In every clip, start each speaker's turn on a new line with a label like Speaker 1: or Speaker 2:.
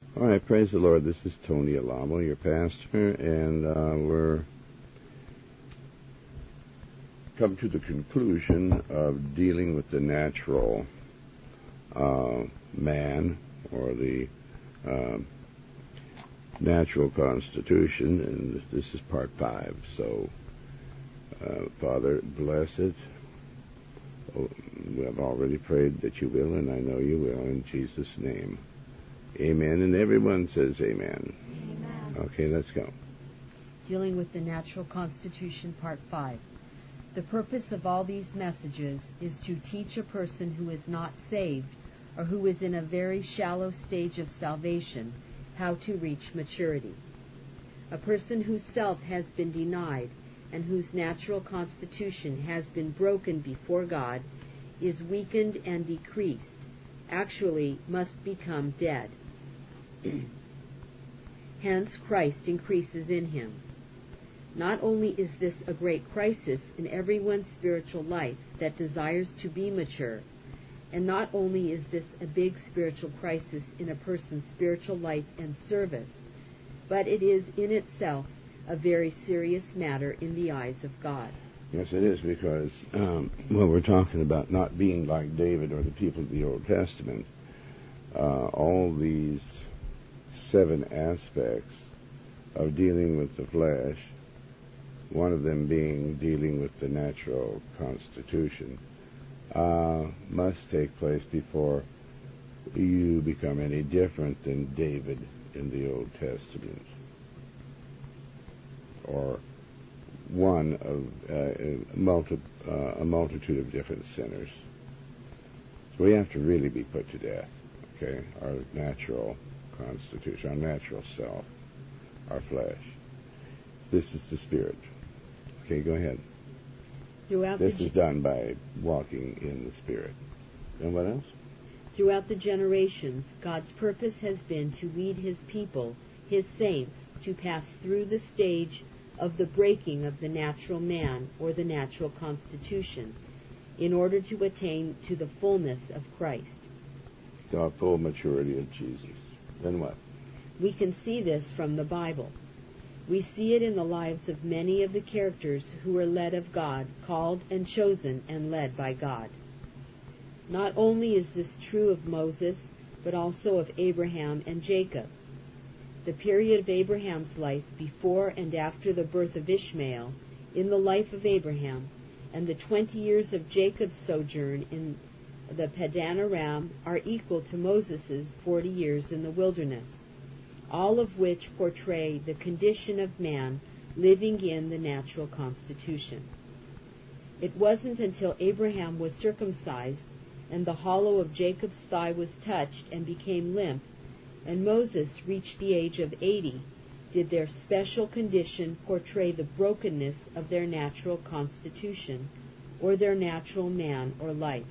Speaker 1: All right, praise the Lord. This is Tony Alamo, your pastor, and we're come to the conclusion of dealing with the natural man, or the natural constitution, and this is part 5. So, Father, bless it. We have already prayed that you will, and I know you will, in Jesus' name. Amen, and everyone says amen.
Speaker 2: Amen.
Speaker 1: Okay, let's go.
Speaker 2: Dealing with the Natural Constitution, Part 5. The purpose of all these messages is to teach a person who is not saved, or who is in a very shallow stage of salvation, how to reach maturity. A person whose self has been denied, and whose natural constitution has been broken before God, is weakened and decreased, actually must become dead. Hence, Christ increases in him. Not only is this a great crisis in everyone's spiritual life that desires to be mature, and not only is this a big spiritual crisis in a person's spiritual life and service, but it is in itself a very serious matter in the eyes of God.
Speaker 1: Yes, it is, because we're talking about not being like David or the people of the Old Testament. All these 7 aspects of dealing with the flesh, one of them being dealing with the natural constitution, must take place before you become any different than David in the Old Testament, or one of a multitude of different sinners. So we have to really be put to death, okay? Our natural constitution, our natural self, our flesh. This is the Spirit. Okay, go ahead. This is done by walking in the Spirit. And what else?
Speaker 2: Throughout the generations, God's purpose has been to lead His people, His saints, to pass through the stage of the breaking of the natural man, or the natural constitution, in order to attain to the fullness of Christ.
Speaker 1: The full maturity of Jesus. Then what?
Speaker 2: We can see this from the Bible. We see it in the lives of many of the characters who were led of God, called and chosen and led by God. Not only is this true of Moses, but also of Abraham and Jacob. The period of Abraham's life before and after the birth of Ishmael, in the life of Abraham, and the 20 years of Jacob's sojourn in the Padan Aram are equal to Moses' 40 years in the wilderness, all of which portray the condition of man living in the natural constitution. It wasn't until Abraham was circumcised and the hollow of Jacob's thigh was touched and became limp, and Moses reached the age of 80, did their special condition portray the brokenness of their natural constitution, or their natural man or life.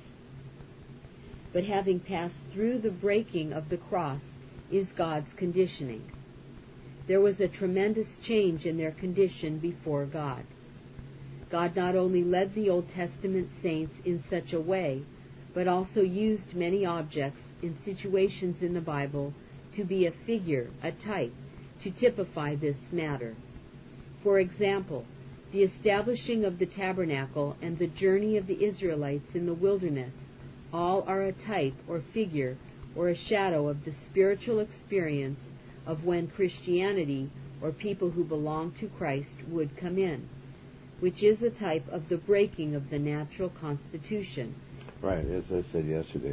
Speaker 2: But having passed through the breaking of the cross is God's conditioning. There was a tremendous change in their condition before God. God not only led the Old Testament saints in such a way, but also used many objects in situations in the Bible to be a figure, a type, to typify this matter. For example, the establishing of the tabernacle and the journey of the Israelites in the wilderness all are a type or figure or a shadow of the spiritual experience of when Christianity, or people who belong to Christ, would come in, which is a type of the breaking of the natural constitution.
Speaker 1: Right, as I said yesterday,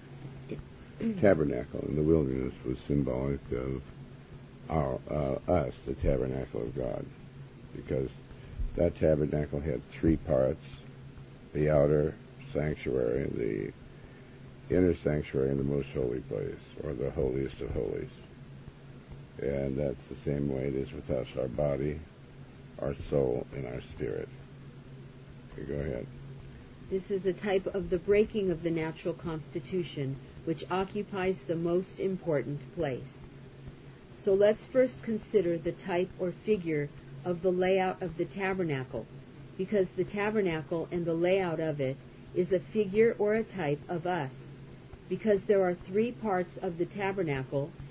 Speaker 1: the tabernacle in the wilderness was symbolic of us, the tabernacle of God, because that tabernacle had 3 parts: the outer sanctuary, the inner sanctuary, and the most holy place, or the holiest of holies. And that's the same way it is with us, our body, our soul, and our spirit. Okay, go ahead.
Speaker 2: This is a type of the breaking of the natural constitution, which occupies the most important place. So let's first consider the type or figure of the layout of the tabernacle, because the tabernacle and the layout of it is a figure or a type of us. Because there are 3 parts of the tabernacle,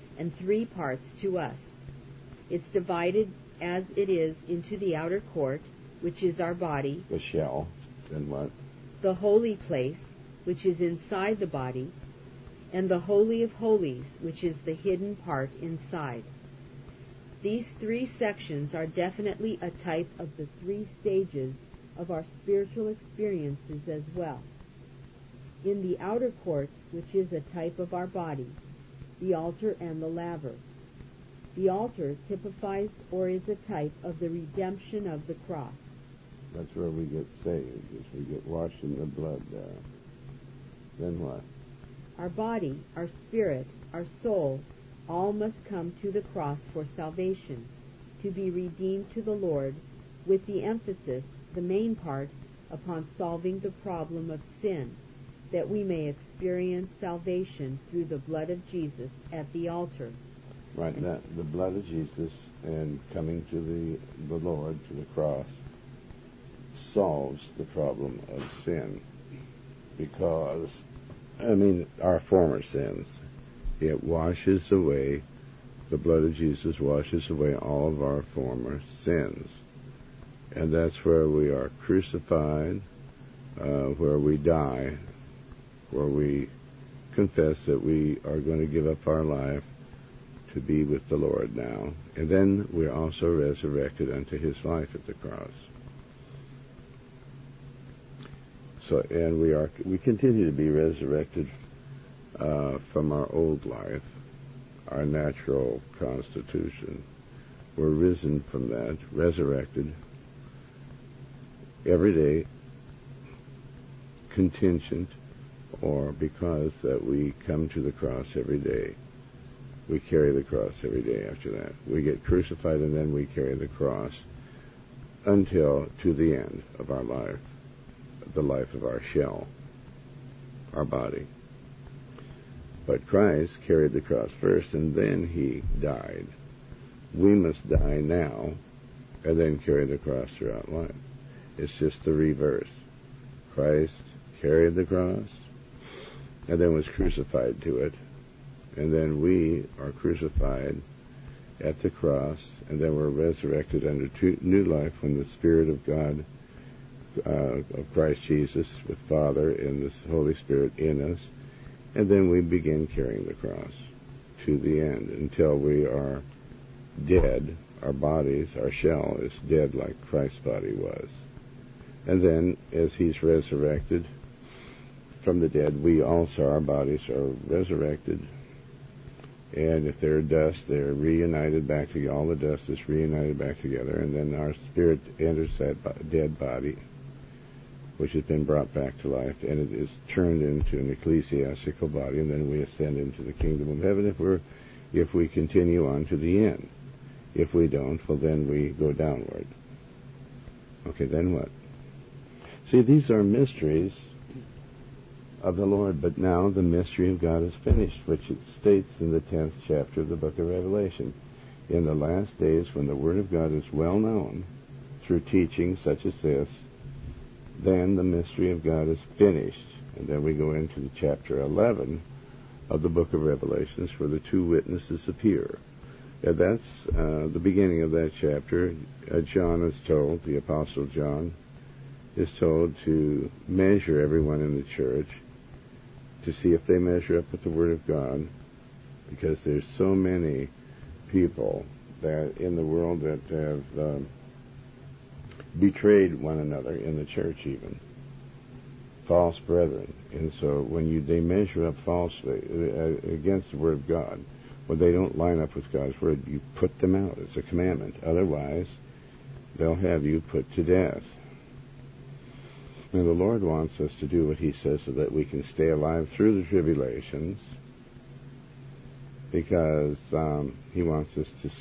Speaker 2: and 3 parts to us. It's divided as it is into the outer court, which is our body,
Speaker 1: the shell, and what?
Speaker 2: the holy place, which is inside the body, and the Holy of Holies, which is the hidden part inside. These 3 sections are definitely a type of the 3 stages of our spiritual experiences as well. In the outer court, which is a type of our body, the altar and the laver. The altar typifies or is a type of the redemption of the cross.
Speaker 1: That's where we get saved, is we get washed in the blood there. Then what?
Speaker 2: Our body, our spirit, our soul, all must come to the cross for salvation, to be redeemed to the Lord, with the emphasis, the main part, upon solving the problem of sin, that we may experience salvation through the blood of Jesus at the altar.
Speaker 1: Right, that the blood of Jesus and coming to the Lord, to the cross, solves the problem of sin. Because, our former sins. It washes away, the blood of Jesus washes away all of our former sins. And that's where we are crucified, where we die, where we confess that we are going to give up our life to be with the Lord now. And then we're also resurrected unto his life at the cross. So, and we continue to be resurrected from our old life, our natural constitution. We're risen from that, resurrected every day, contingent, or because that we come to the cross every day. We carry the cross every day after that. We get crucified and then we carry the cross until to the end of our life, the life of our shell, our body. But Christ carried the cross first and then he died. We must die now and then carry the cross throughout life. It's just the reverse. Christ carried the cross and then was crucified to it. And then we are crucified at the cross, and then we're resurrected under new life when the Spirit of God, of Christ Jesus, with Father and the Holy Spirit in us, and then we begin carrying the cross to the end until we are dead. Our bodies, our shell is dead like Christ's body was. And then as he's resurrected from the dead, we also, our bodies are resurrected. And if they're dust, they're reunited back together. All the dust is reunited back together. And then our spirit enters that dead body, which has been brought back to life, and it is turned into an ecclesiastical body. And then we ascend into the kingdom of heaven if we continue on to the end. If we don't, well, then we go downward. Okay, then what? See, these are mysteries of the Lord, but now the mystery of God is finished, which it states in the 10th chapter of the book of Revelation. In the last days, when the Word of God is well known through teaching such as this, then the mystery of God is finished. And then we go into chapter 11 of the book of Revelations, where the 2 witnesses appear. And that's the beginning of that chapter. John is told, the Apostle John, is told to measure everyone in the church, to see if they measure up with the Word of God, because there's so many people that in the world that have betrayed one another in the church, even false brethren. And so when they measure up falsely against the Word of God, when they don't line up with God's Word, you put them out. It's a commandment. Otherwise, they'll have you put to death. And the Lord wants us to do what he says so that we can stay alive through the tribulations, because he wants us to,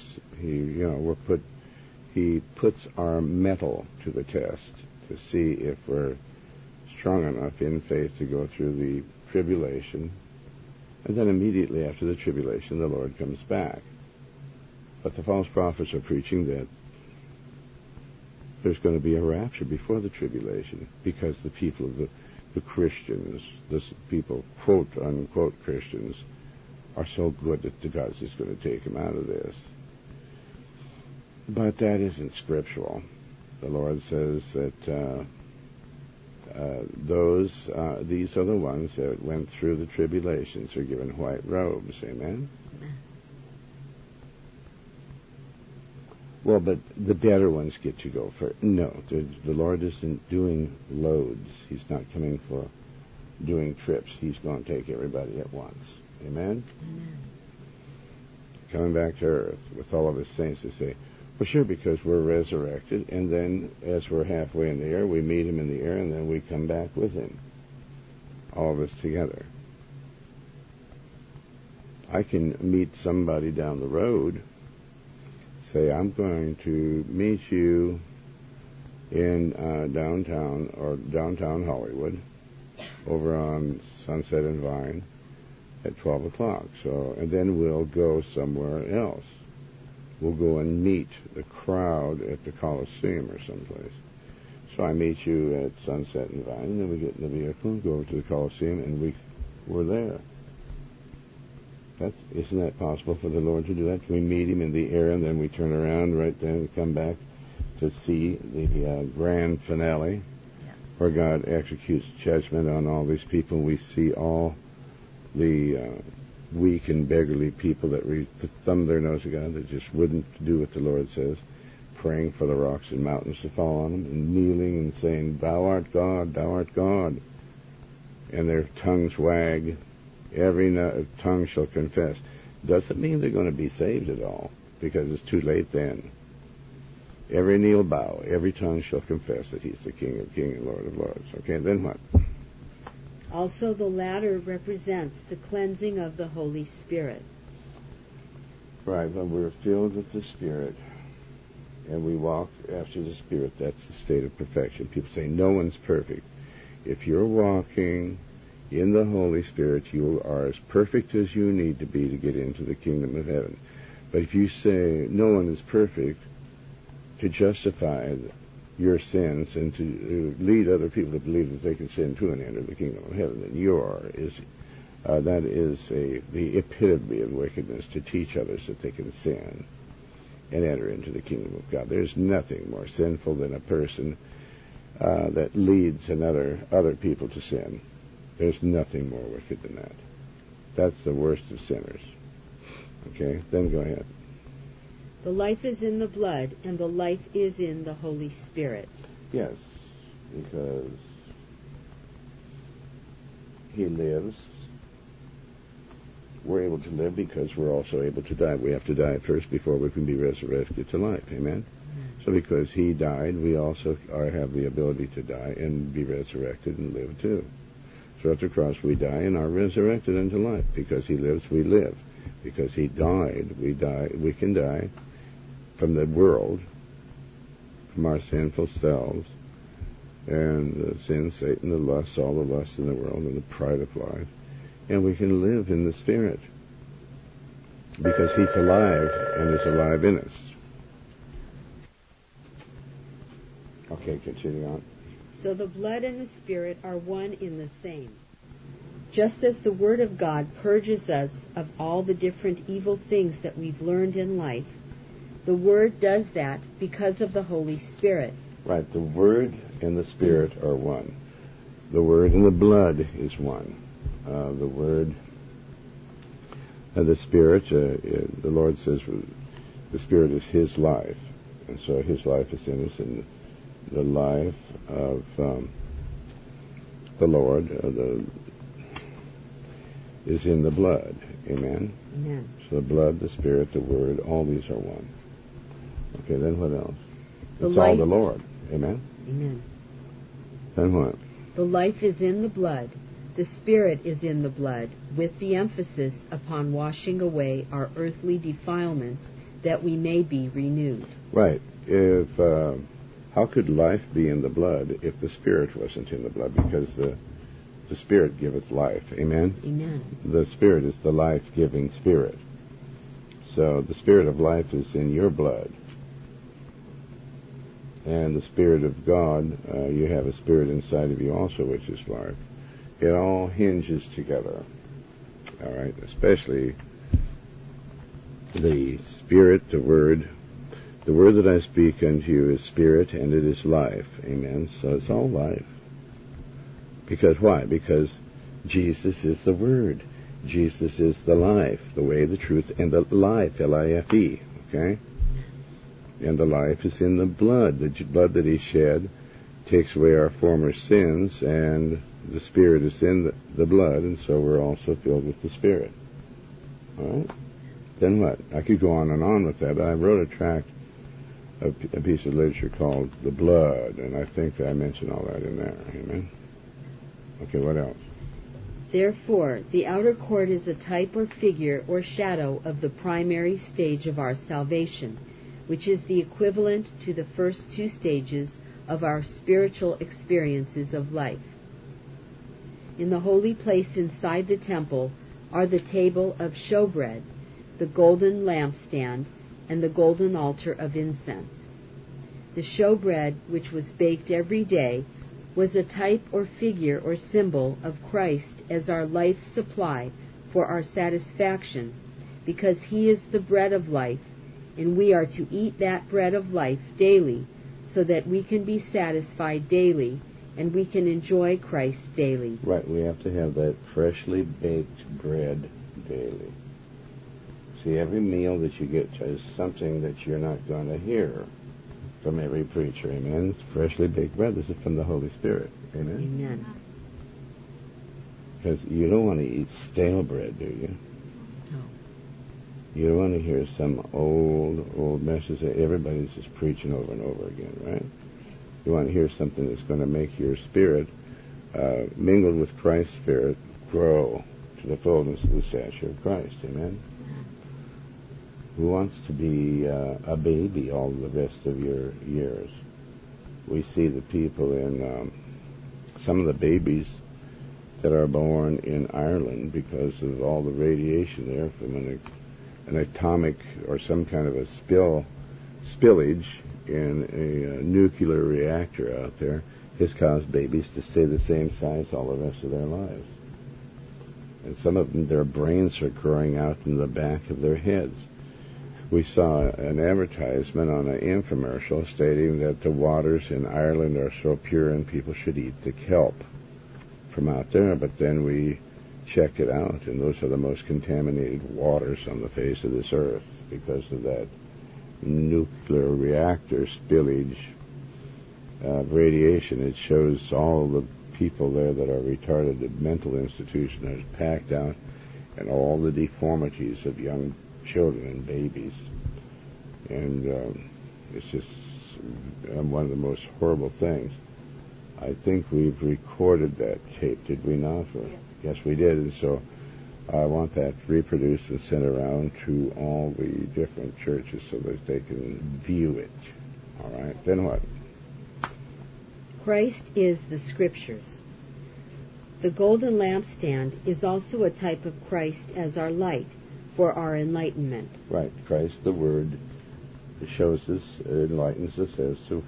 Speaker 1: he puts our mettle to the test to see if we're strong enough in faith to go through the tribulation. And then immediately after the tribulation, the Lord comes back. But the false prophets are preaching that there's going to be a rapture before the tribulation, because the people of the Christians, the people, quote unquote Christians, are so good that God's just going to take him out of this. But that isn't scriptural. The Lord says that these are the ones that went through the tribulations are given white robes. Amen? Well, but the better ones get to go first. No, the Lord isn't doing loads. He's not coming for doing trips. He's going to take everybody at once. Amen?
Speaker 2: Amen.
Speaker 1: Coming back to earth with all of his saints to say, well, sure, because we're resurrected, and then as we're halfway in the air, we meet him in the air, and then we come back with him. All of us together. I can meet somebody down the road, say, I'm going to meet you in downtown Hollywood, over on Sunset and Vine at 12 o'clock. So, and then we'll go somewhere else. We'll go and meet the crowd at the Coliseum or someplace. So I meet you at Sunset and Vine, and then we get in the vehicle and go over to the Coliseum, and we're there. Isn't that possible for the Lord to do that? We meet him in the air, and then we turn around right then and come back to see the grand finale, where God executes judgment on all these people. We see all the weak and beggarly people that thumb their nose at God, that just wouldn't do what the Lord says, praying for the rocks and mountains to fall on them, and kneeling and saying, Thou art God, Thou art God. And their tongues wag. Every tongue shall confess. Doesn't mean they're going to be saved at all, because it's too late then. Every knee will bow, every tongue shall confess that he's the King of kings and Lord of lords. Okay, then what?
Speaker 2: Also, the ladder represents the cleansing of the Holy Spirit.
Speaker 1: Right, when we're filled with the Spirit and we walk after the Spirit, that's the state of perfection. People say no one's perfect. If you're walking in the Holy Spirit, you are as perfect as you need to be to get into the kingdom of heaven. But if you say no one is perfect, to justify your sins and to lead other people to believe that they can sin too and enter the kingdom of heaven, then that is the epitome of wickedness, to teach others that they can sin and enter into the kingdom of God. There's nothing more sinful than a person that leads other people to sin. There's nothing more wicked than that. That's the worst of sinners. Okay, then go ahead.
Speaker 2: The life is in the blood, and the life is in the Holy Spirit.
Speaker 1: Yes, because he lives. We're able to live because we're also able to die. We have to die first before we can be resurrected to life. Amen? Mm-hmm. So because he died, we also have the ability to die and be resurrected and live too. So at the cross we die and are resurrected unto life. Because he lives, we live. Because he died, we die. We can die from the world, from our sinful selves, and the sin, Satan, the lust, all the lusts in the world, and the pride of life. And we can live in the Spirit. Because he's alive and is alive in us. Okay, continue on.
Speaker 2: So the blood and the Spirit are one in the same. Just as the Word of God purges us of all the different evil things that we've learned in life, the Word does that because of the Holy Spirit.
Speaker 1: Right, the Word and the Spirit are one. The Word and the blood is one. The Word and the Spirit, the Lord says the Spirit is his life. And so his life is in us, and the life of the Lord is in the blood. Amen?
Speaker 2: Amen.
Speaker 1: So the blood, the Spirit, the Word, all these are one. Okay, then what else? It's all the Lord. Amen?
Speaker 2: Amen.
Speaker 1: Then what?
Speaker 2: The life is in the blood. The Spirit is in the blood, with the emphasis upon washing away our earthly defilements, that we may be renewed.
Speaker 1: Right. How could life be in the blood if the Spirit wasn't in the blood? Because the Spirit giveth life. Amen?
Speaker 2: Amen.
Speaker 1: The Spirit is the life-giving Spirit. So the Spirit of life is in your blood. And the Spirit of God, you have a Spirit inside of you also, which is life. It all hinges together. All right, especially the Spirit, the Word. The word that I speak unto you is spirit, and it is life. Amen. So it's all life. Because why? Because Jesus is the Word. Jesus is the life, the way, the truth, and the life, L-I-F-E. Okay? And the life is in the blood. The blood that He shed takes away our former sins, and the Spirit is in the blood, and so we're also filled with the Spirit. All right? Then what? I could go on with that. I wrote a tract, a piece of literature called The Blood, and I think that I mentioned all that in there. Amen? Okay, what else?
Speaker 2: Therefore, the outer court is a type or figure or shadow of the primary stage of our salvation, which is the equivalent to the first two stages of our spiritual experiences of life. In the holy place inside the temple are the table of showbread, the golden lampstand, and the golden altar of incense. The showbread, which was baked every day, was a type or figure or symbol of Christ as our life supply for our satisfaction, because He is the bread of life, and we are to eat that bread of life daily, so that we can be satisfied daily, and we can enjoy Christ daily.
Speaker 1: Right, we have to have that freshly baked bread daily. See, every meal that you get is something that you're not going to hear from every preacher. Amen. It's freshly baked bread. This is from the Holy Spirit. Amen.
Speaker 2: Amen.
Speaker 1: Because you don't want to eat stale bread, do you?
Speaker 2: No.
Speaker 1: You don't want to hear some old message that everybody's just preaching over and over again, right? You want to hear something that's going to make your spirit, mingled with Christ's Spirit, grow to the fullness of the stature of Christ. Amen. Who wants to be a baby all the rest of your years? We see the people in some of the babies that are born in Ireland because of all the radiation there from an atomic or some kind of a spillage in a nuclear reactor out there has caused babies to stay the same size all the rest of their lives. And some of them, their brains are growing out in the back of their heads. We saw an advertisement on an infomercial stating that the waters in Ireland are so pure and people should eat the kelp from out there, but then we checked it out, and those are the most contaminated waters on the face of this earth because of that nuclear reactor spillage of radiation. It shows all the people there that are retarded at mental institutions are packed out, and all the deformities of young children and babies. And it's just one of the most horrible things. I think we've recorded that tape, did we not? Yes, we did. And so I want that reproduced and sent around to all the different churches so that they can view it. All right, then what?
Speaker 2: Christ is the Scriptures. The golden lampstand is also a type of Christ as our light for our enlightenment.
Speaker 1: Right, Christ, the Word, shows us, enlightens us as to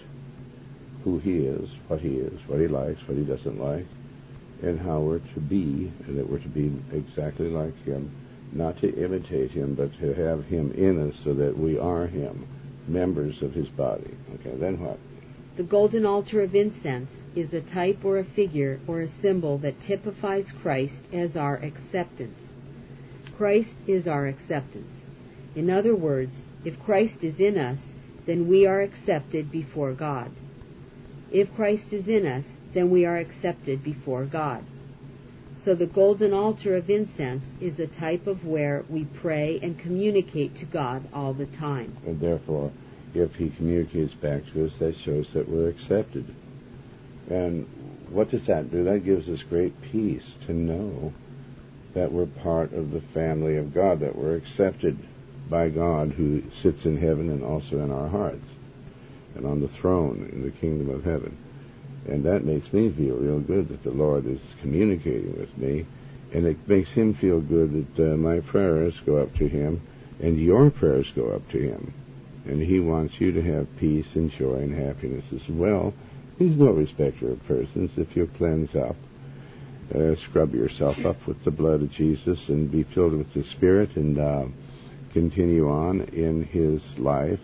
Speaker 1: who He is, what He likes, what He doesn't like, and how we're to be, and that we're to be exactly like Him, not to imitate Him, but to have Him in us so that we are Him, members of His body. Okay, then what?
Speaker 2: The golden altar of incense is a type or a figure or a symbol that typifies Christ as our acceptance. Christ is our acceptance. In other words, if Christ is in us, then we are accepted before God. If Christ is in us, then we are accepted before God. So the golden altar of incense is a type of where we pray and communicate to God all the time.
Speaker 1: And therefore, if He communicates back to us, that shows that we're accepted. And what does that do? That gives us great peace to know that we're part of the family of God, that we're accepted by God who sits in heaven and also in our hearts and on the throne in the kingdom of heaven. And that makes me feel real good that the Lord is communicating with me, and it makes Him feel good that my prayers go up to Him and your prayers go up to Him. And He wants you to have peace and joy and happiness as well. He's no respecter of persons. If you cleanse up scrub yourself up with the blood of Jesus and be filled with the Spirit and continue on in His life.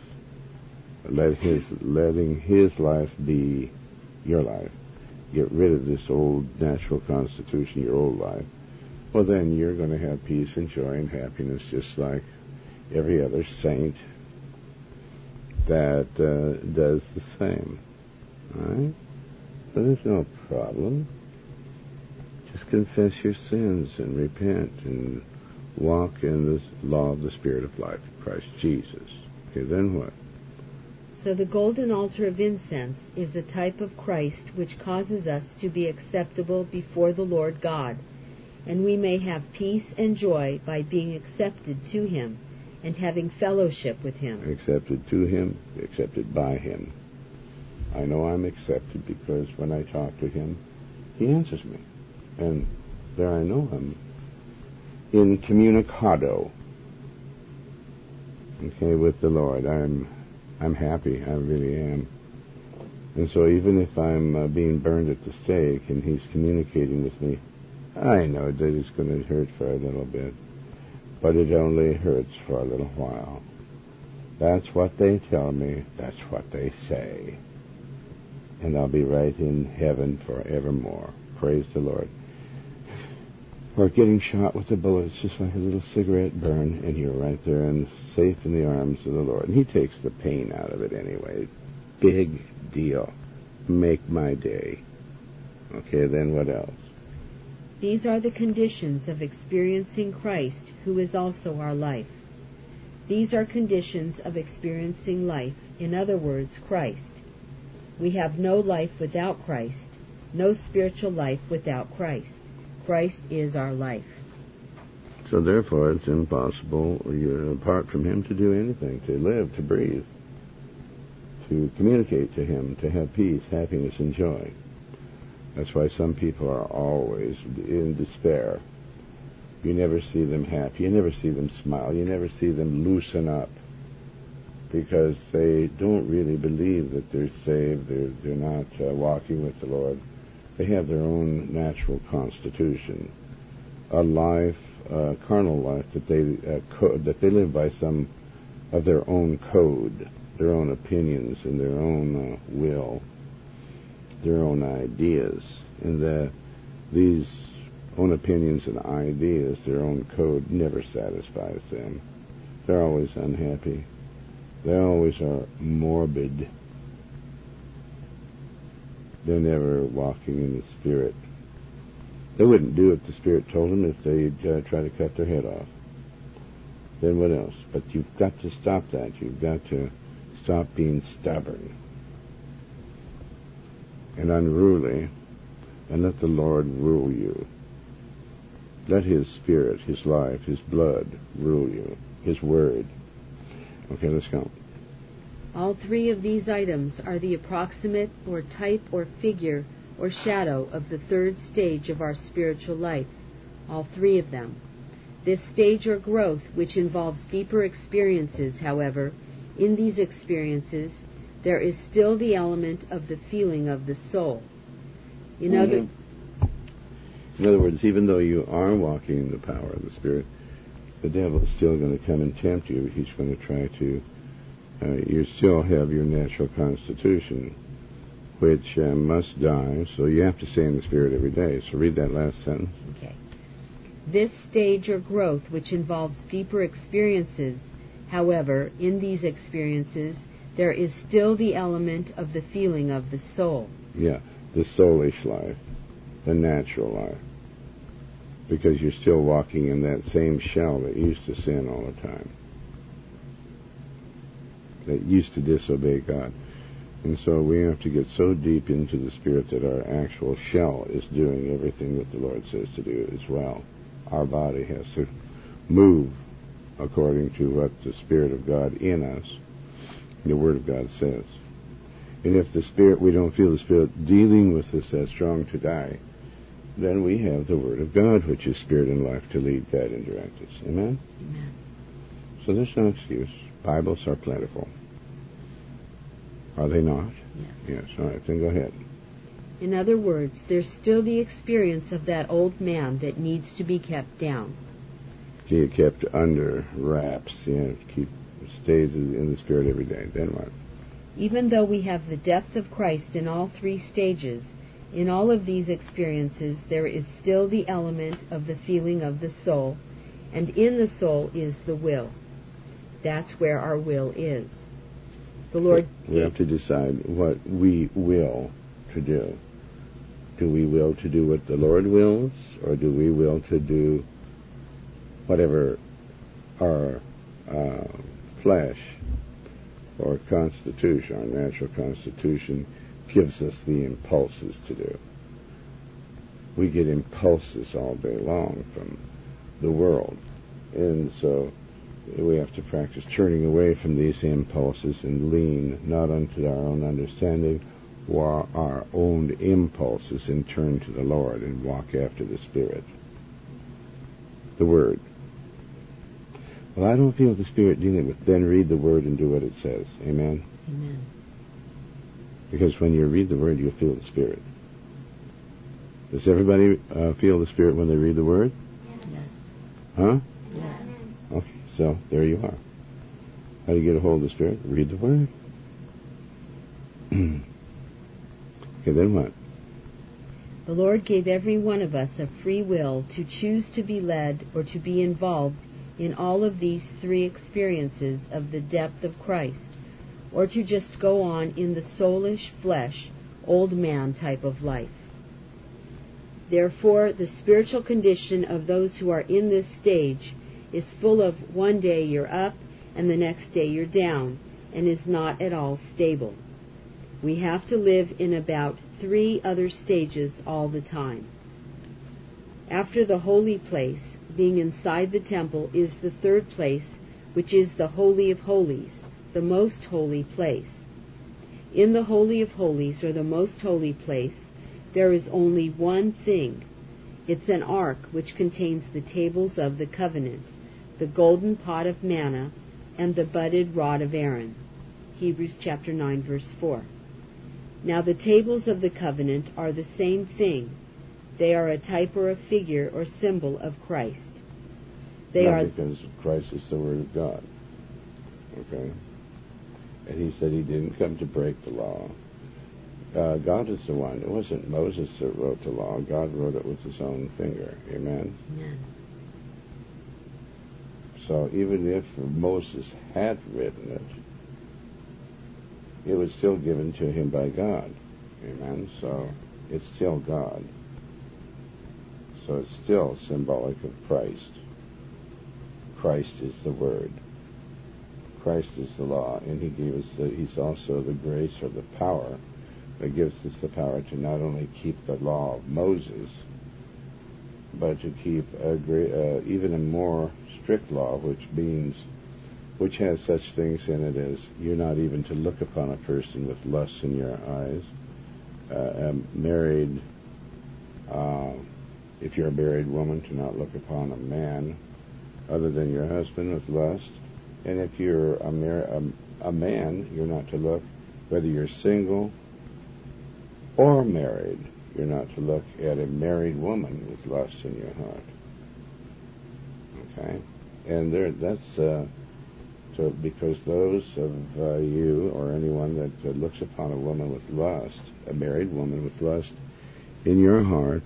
Speaker 1: Letting His life be your life. Get rid of this old natural constitution, your old life. Well, then you're going to have peace and joy and happiness just like every other saint that does the same. All right? So there's no problem. Just confess your sins and repent and walk in the law of the Spirit of life, Christ Jesus. Okay, then what?
Speaker 2: So the golden altar of incense is a type of Christ which causes us to be acceptable before the Lord God, and we may have peace and joy by being accepted to Him and having fellowship with Him.
Speaker 1: Accepted to Him, accepted by Him. I know I'm accepted because when I talk to Him, He answers me. And there I know I'm incommunicado, okay, with the Lord. I'm happy, I really am. And so even if I'm being burned at the stake and He's communicating with me, I know that it's going to hurt for a little bit, but it only hurts for a little while. That's what they tell me, that's what they say. And I'll be right in heaven forevermore. Praise the Lord. Or getting shot with a bullet, it's just like a little cigarette burn, and you're right there and safe in the arms of the Lord. And He takes the pain out of it anyway. Big deal. Make my day. Okay, then what else?
Speaker 2: These are the conditions of experiencing Christ, who is also our life. These are conditions of experiencing life, in other words, Christ. We have no life without Christ, no spiritual life without Christ. Christ is our life.
Speaker 1: So therefore it's impossible, apart from Him, to do anything, to live, to breathe, to communicate to Him, to have peace, happiness, and joy. That's why some people are always in despair. You never see them happy. You never see them smile. You never see them loosen up, because they don't really believe that they're saved. They're not walking with the Lord. They have their own natural constitution, a life, a carnal life that they live by some of their own code, their own opinions, and their own will, their own ideas, and these own opinions and ideas, their own code, never satisfies them. They're always unhappy. They always are morbid. They're never walking in the Spirit. They wouldn't do what the Spirit told them if they'd try to cut their head off. Then what else? But you've got to stop that. You've got to stop being stubborn and unruly, and let the Lord rule you. Let His Spirit, His life, His blood rule you, His Word. Okay, let's go.
Speaker 2: All three of these items are the approximate or type or figure or shadow of the third stage of our spiritual life, all three of them. This stage or growth, which involves deeper experiences, however, in these experiences, there is still the element of the feeling of the soul. In other
Speaker 1: words, even though you are walking in the power of the Spirit, the devil is still going to come and tempt you. He's going to try to... you still have your natural constitution, which must die, so you have to stay in the Spirit every day. So read that last sentence.
Speaker 2: Okay. This stage or growth, which involves deeper experiences, however, in these experiences, there is still the element of the feeling of the soul.
Speaker 1: Yeah, the soulish life, the natural life. Because you're still walking in that same shell that used to sin all the time, that used to disobey God. And so we have to get so deep into the Spirit that our actual shell is doing everything that the Lord says to do as well. Our body has to move according to what the Spirit of God in us, the Word of God, says. And if the Spirit, we don't feel the Spirit dealing with us as strong to die, then we have the Word of God, which is Spirit and life, to lead, guide, and direct us. Amen?
Speaker 2: Amen.
Speaker 1: So there's no excuse. Bibles are plentiful. Are they not?
Speaker 2: Yes.
Speaker 1: Yes. All right, then go ahead.
Speaker 2: In other words, there's still the experience of that old man that needs to be kept down.
Speaker 1: Kept under wraps, stays in the Spirit every day. Then what?
Speaker 2: Even though we have the depth of Christ in all three stages, in all of these experiences there is still the element of the feeling of the soul, and in the soul is the will. That's where our will is. The Lord...
Speaker 1: We have to decide what we will to do. Do we will to do what the Lord wills, or do we will to do whatever our flesh or constitution, our natural constitution, gives us the impulses to do? We get impulses all day long from the world, and so we have to practice turning away from these impulses and lean not unto our own understanding or our own impulses, and turn to the Lord and walk after the Spirit. The Word. Well, I don't feel the Spirit dealing with. Then read the Word and do what it says. Amen?
Speaker 2: Amen.
Speaker 1: Because when you read the Word, you'll feel the Spirit. Does everybody feel the Spirit when they read the Word?
Speaker 2: Yes.
Speaker 1: Huh?
Speaker 2: Yes.
Speaker 1: Okay, so there you are. How do you get a hold of the Spirit? Read the Word. Okay, then what?
Speaker 2: The Lord gave every one of us a free will to choose to be led or to be involved in all of these three experiences of the depth of Christ, or to just go on in the soulish flesh, old man type of life. Therefore, the spiritual condition of those who are in this stage is full of one day you're up and the next day you're down, and is not at all stable. We have to live in about 3 other stages all the time. After the holy place, being inside the temple, is the 3rd place, which is the Holy of Holies, the most holy place. In the Holy of Holies, or the most holy place, there is only one thing. It's an ark which contains the tables of the covenant, the golden pot of manna, and the budded rod of Aaron. Hebrews chapter 9, verse 4. Now the tables of the covenant are the same thing. They are a type or a figure or symbol of Christ.
Speaker 1: Because Christ is the Word of God. Okay? And he said he didn't come to break the law. God is the one. It wasn't Moses that wrote the law. God wrote it with his own finger. Amen?
Speaker 2: Amen.
Speaker 1: So even if Moses had written it, it was still given to him by God. Amen? So it's still God. So it's still symbolic of Christ. Christ is the Word. Christ is the law, and he gave us he's also the grace or the power that gives us the power to not only keep the law of Moses, but to keep even a more strict law, which has such things in it as you're not even to look upon a person with lust in your eyes. If you're a married woman, to not look upon a man other than your husband with lust. And if you're a man, you're not to look, whether you're single or married, you're not to look at a married woman with lust in your heart. Okay? And that's because those of you or anyone that looks upon a woman with lust, a married woman with lust in your heart,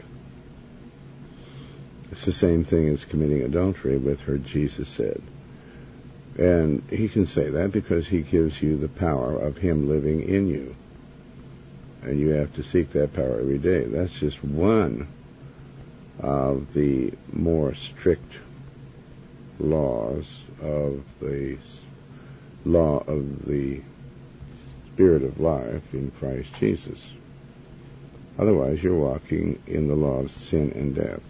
Speaker 1: it's the same thing as committing adultery with her, Jesus said. And he can say that because he gives you the power of him living in you. And you have to seek that power every day. That's just one of the more strict laws of the law of the Spirit of life in Christ Jesus. Otherwise, you're walking in the law of sin and death.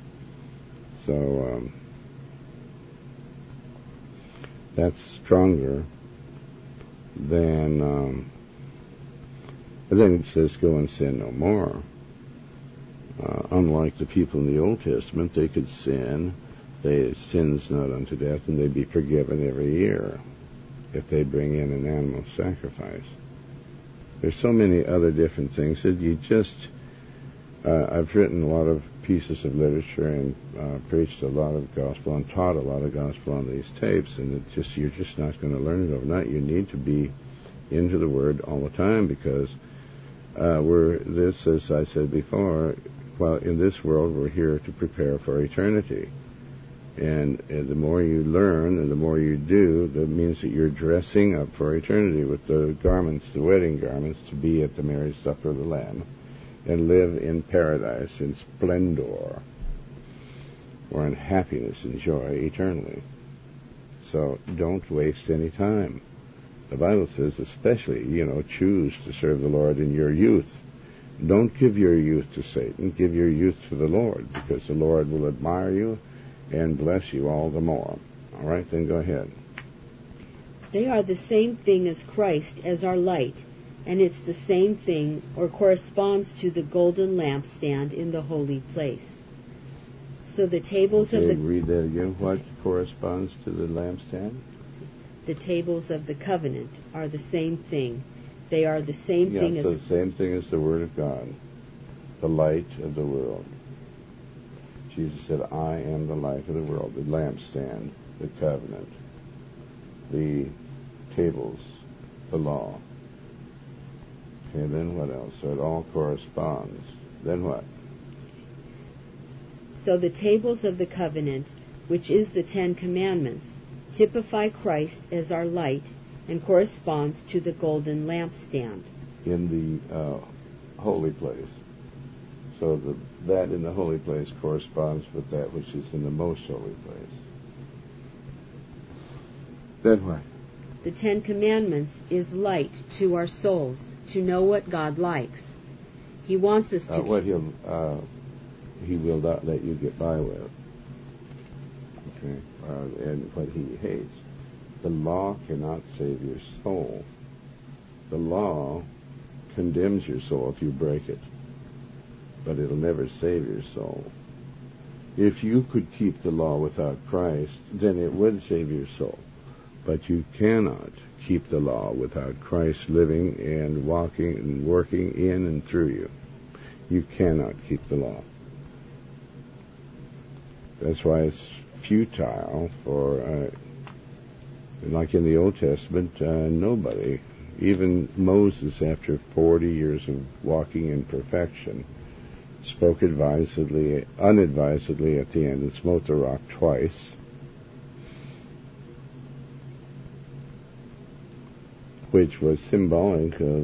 Speaker 1: So that's stronger than. But then it says, "Go and sin no more." Unlike the people in the Old Testament, they could sin. They sins not unto death, and they'd be forgiven every year if they bring in an animal sacrifice. There's so many other different things that you just... I've written a lot of pieces of literature and preached a lot of gospel and taught a lot of gospel on these tapes, and you're just not going to learn it overnight. You need to be into the Word all the time, because as I said before, well, in this world we're here to prepare for eternity. And the more you learn and the more you do, that means that you're dressing up for eternity with the garments, the wedding garments, to be at the marriage supper of the Lamb and live in paradise in splendor, or in happiness and joy eternally. So don't waste any time. The Bible says especially, choose to serve the Lord in your youth. Don't give your youth to Satan. Give your youth to the Lord, because the Lord will admire you and bless you all the more. All right, then go ahead.
Speaker 2: They are the same thing as Christ as our light, and it's the same thing, or corresponds to the golden lampstand in the holy place. So the tables of the...
Speaker 1: Read that again. What corresponds to the lampstand?
Speaker 2: The tables of the covenant are the same thing. They are the same thing as...
Speaker 1: the same thing as the Word of God, the light of the world. Jesus said, I am the light of the world, the lampstand, the covenant, the tables, the law. Okay, then what else? So it all corresponds. Then what?
Speaker 2: So the tables of the covenant, which is the 10 Commandments, typify Christ as our light and corresponds to the golden lampstand.
Speaker 1: In the holy place. So that in the holy place corresponds with that which is in the most holy place. Then what?
Speaker 2: The 10 Commandments is light to our souls, to know what God likes. He wants us to...
Speaker 1: What he will not let you get by with. Okay? And what he hates. The law cannot save your soul. The law condemns your soul if you break it, but it'll never save your soul. If you could keep the law without Christ, then it would save your soul. But you cannot keep the law without Christ living and walking and working in and through you. You cannot keep the law. That's why it's futile for, like in the Old Testament, nobody, even Moses, after 40 years of walking in perfection, spoke unadvisedly at the end and smote the rock twice. Which was symbolic of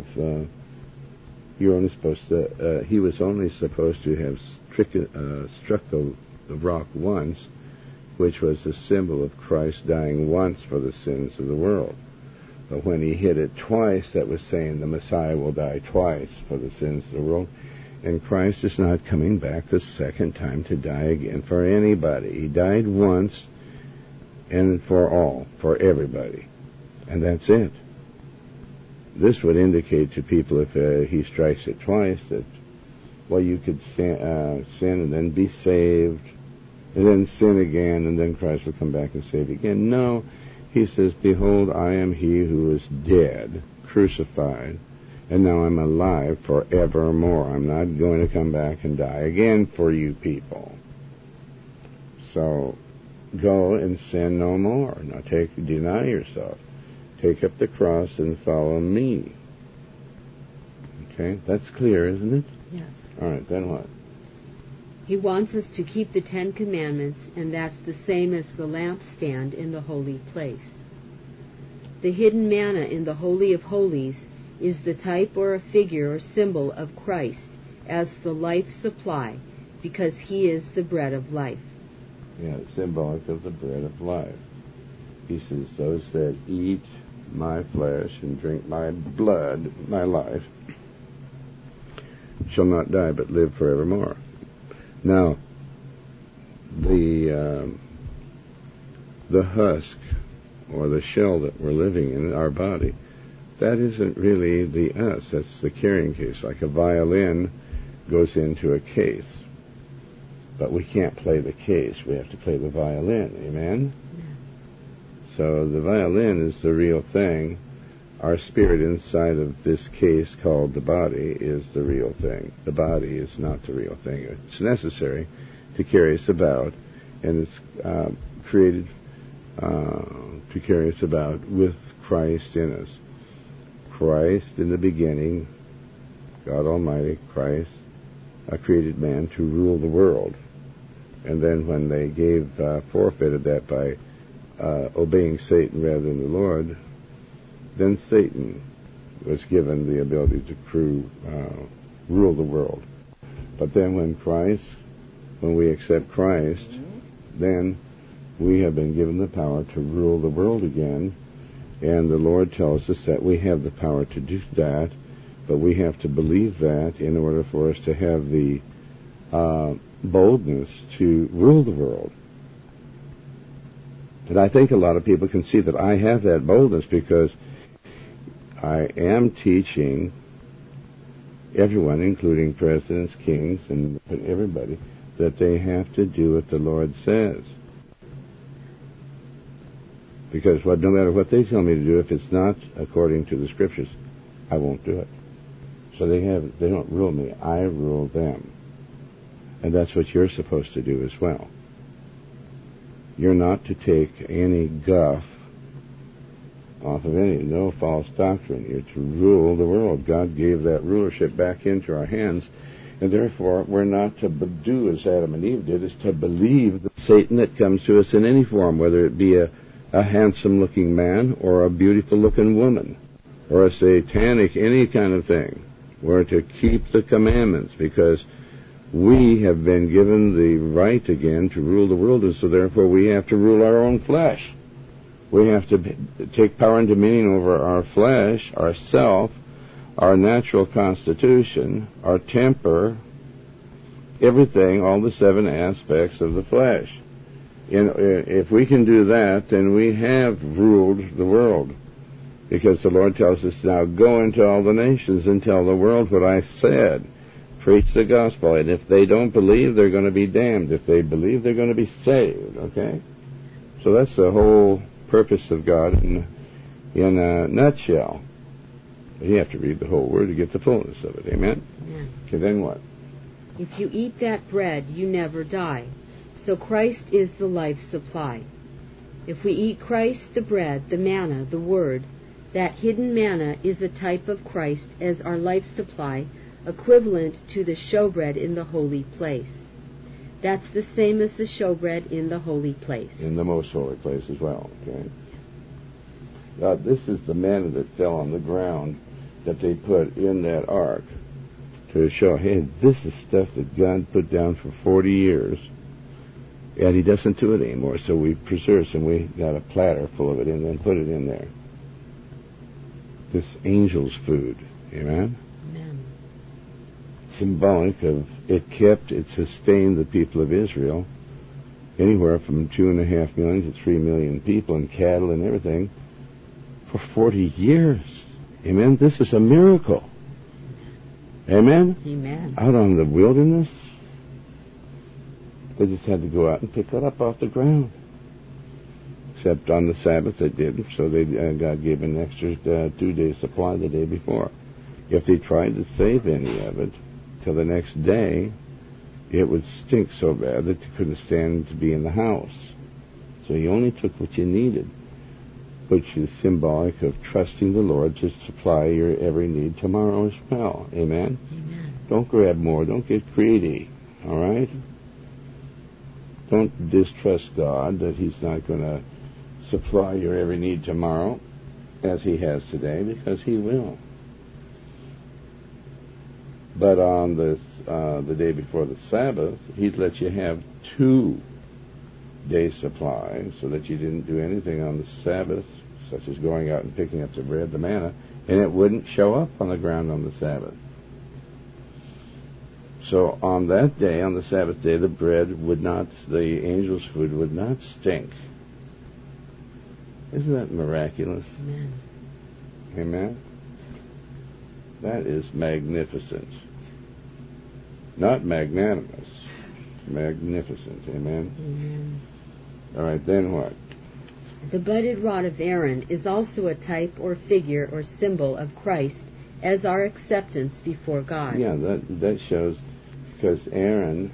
Speaker 1: he was only supposed to have struck the rock once, which was a symbol of Christ dying once for the sins of the world. But when he hit it twice, that was saying the Messiah will die twice for the sins of the world. And Christ is not coming back the second time to die again for anybody. He died once and for all, for everybody. And that's it. This would indicate to people, if he strikes it twice, that, well, you could sin and then be saved, and then sin again, and then Christ will come back and save again. No, he says, behold, I am he who is dead, crucified, and now I'm alive forevermore. I'm not going to come back and die again for you people. So go and sin no more. Now deny yourself. Take up the cross and follow me. Okay, that's clear, isn't it?
Speaker 2: Yes.
Speaker 1: All right, then what?
Speaker 2: He wants us to keep the 10 Commandments, and that's the same as the lampstand in the holy place. The hidden manna in the Holy of Holies is the type or a figure or symbol of Christ as the life supply, because he is the bread of life.
Speaker 1: Yeah, symbolic of the bread of life. He says, those that eat my flesh and drink my blood, my life, shall not die but live forevermore. Now, the husk or the shell that we're living in, our body, that isn't really the us. That's the carrying case. Like a violin goes into a case, but we can't play the case. We have to play the violin. Amen? So the violin is the real thing. Our spirit inside of this case called the body is the real thing. The body is not the real thing. It's necessary to carry us about, and it's created to carry us about with Christ in us. Christ in the beginning, God Almighty, Christ, created man to rule the world. And then when they forfeited that by obeying Satan rather than the Lord, then Satan was given the ability to rule the world. But then when we accept Christ, then we have been given the power to rule the world again. And the Lord tells us that we have the power to do that, but we have to believe that in order for us to have the boldness to rule the world. And I think a lot of people can see that I have that boldness because I am teaching everyone, including presidents, kings, and everybody, that they have to do what the Lord says. Because no matter what they tell me to do, if it's not according to the Scriptures, I won't do it. So they don't rule me, I rule them. And that's what you're supposed to do as well. You're not to take any guff off of no false doctrine. You're to rule the world. God gave that rulership back into our hands, and therefore we're not to do as Adam and Eve did, is to believe the Satan that comes to us in any form, whether it be a handsome-looking man or a beautiful-looking woman or a satanic, any kind of thing. We're to keep the commandments because we have been given the right again to rule the world, and so therefore we have to rule our own flesh. We have to take power and dominion over our flesh, our self, our natural constitution, our temper, everything, all the 7 aspects of the flesh. If we can do that, then we have ruled the world. Because the Lord tells us now, go into all the nations and tell the world what I said. Preach the gospel. And if they don't believe, they're going to be damned. If they believe, they're going to be saved. Okay? So that's the whole purpose of God in a nutshell. But you have to read the whole Word to get the fullness of it. Amen?
Speaker 2: Amen.
Speaker 1: Okay, then what?
Speaker 2: If you eat that bread, you never die. So Christ is the life supply. If we eat Christ, the bread, the manna, the Word, that hidden manna is a type of Christ as our life supply, equivalent to the showbread in the holy place. That's the same as the showbread in the holy place.
Speaker 1: In the most holy place as well, okay? Now, this is the manna that fell on the ground that they put in that ark to show, hey, this is stuff that God put down for 40 years, and He doesn't do it anymore, so we preserve some. We got a platter full of it and then put it in there. This angel's food, amen?
Speaker 2: Amen.
Speaker 1: Symbolic of it sustained the people of Israel, anywhere from 2.5 million to 3 million people, and cattle and everything, for 40 years. Amen? This is a miracle. Amen?
Speaker 2: Amen.
Speaker 1: Out on the wilderness, they just had to go out and pick it up off the ground. Except on the Sabbath they didn't, so God gave an extra 2-day supply the day before. If they tried to save any of it till the next day, it would stink so bad that you couldn't stand to be in the house. So you only took what you needed, which is symbolic of trusting the Lord to supply your every need tomorrow as well. Amen?
Speaker 2: Amen.
Speaker 1: Don't grab more. Don't get greedy. All right? Don't distrust God that He's not going to supply your every need tomorrow as He has today, because He will. But on the day before the Sabbath, He'd let you have 2-day supply so that you didn't do anything on the Sabbath, such as going out and picking up the bread, the manna, and it wouldn't show up on the ground on the Sabbath. So on that day, on the Sabbath day, the angel's food would not stink. Isn't that miraculous?
Speaker 2: Amen.
Speaker 1: Amen? That is magnificent. Not magnanimous. Magnificent. Amen?
Speaker 2: Amen.
Speaker 1: All right, then what?
Speaker 2: The budded rod of Aaron is also a type or figure or symbol of Christ as our acceptance before God.
Speaker 1: Yeah, that shows, because Aaron,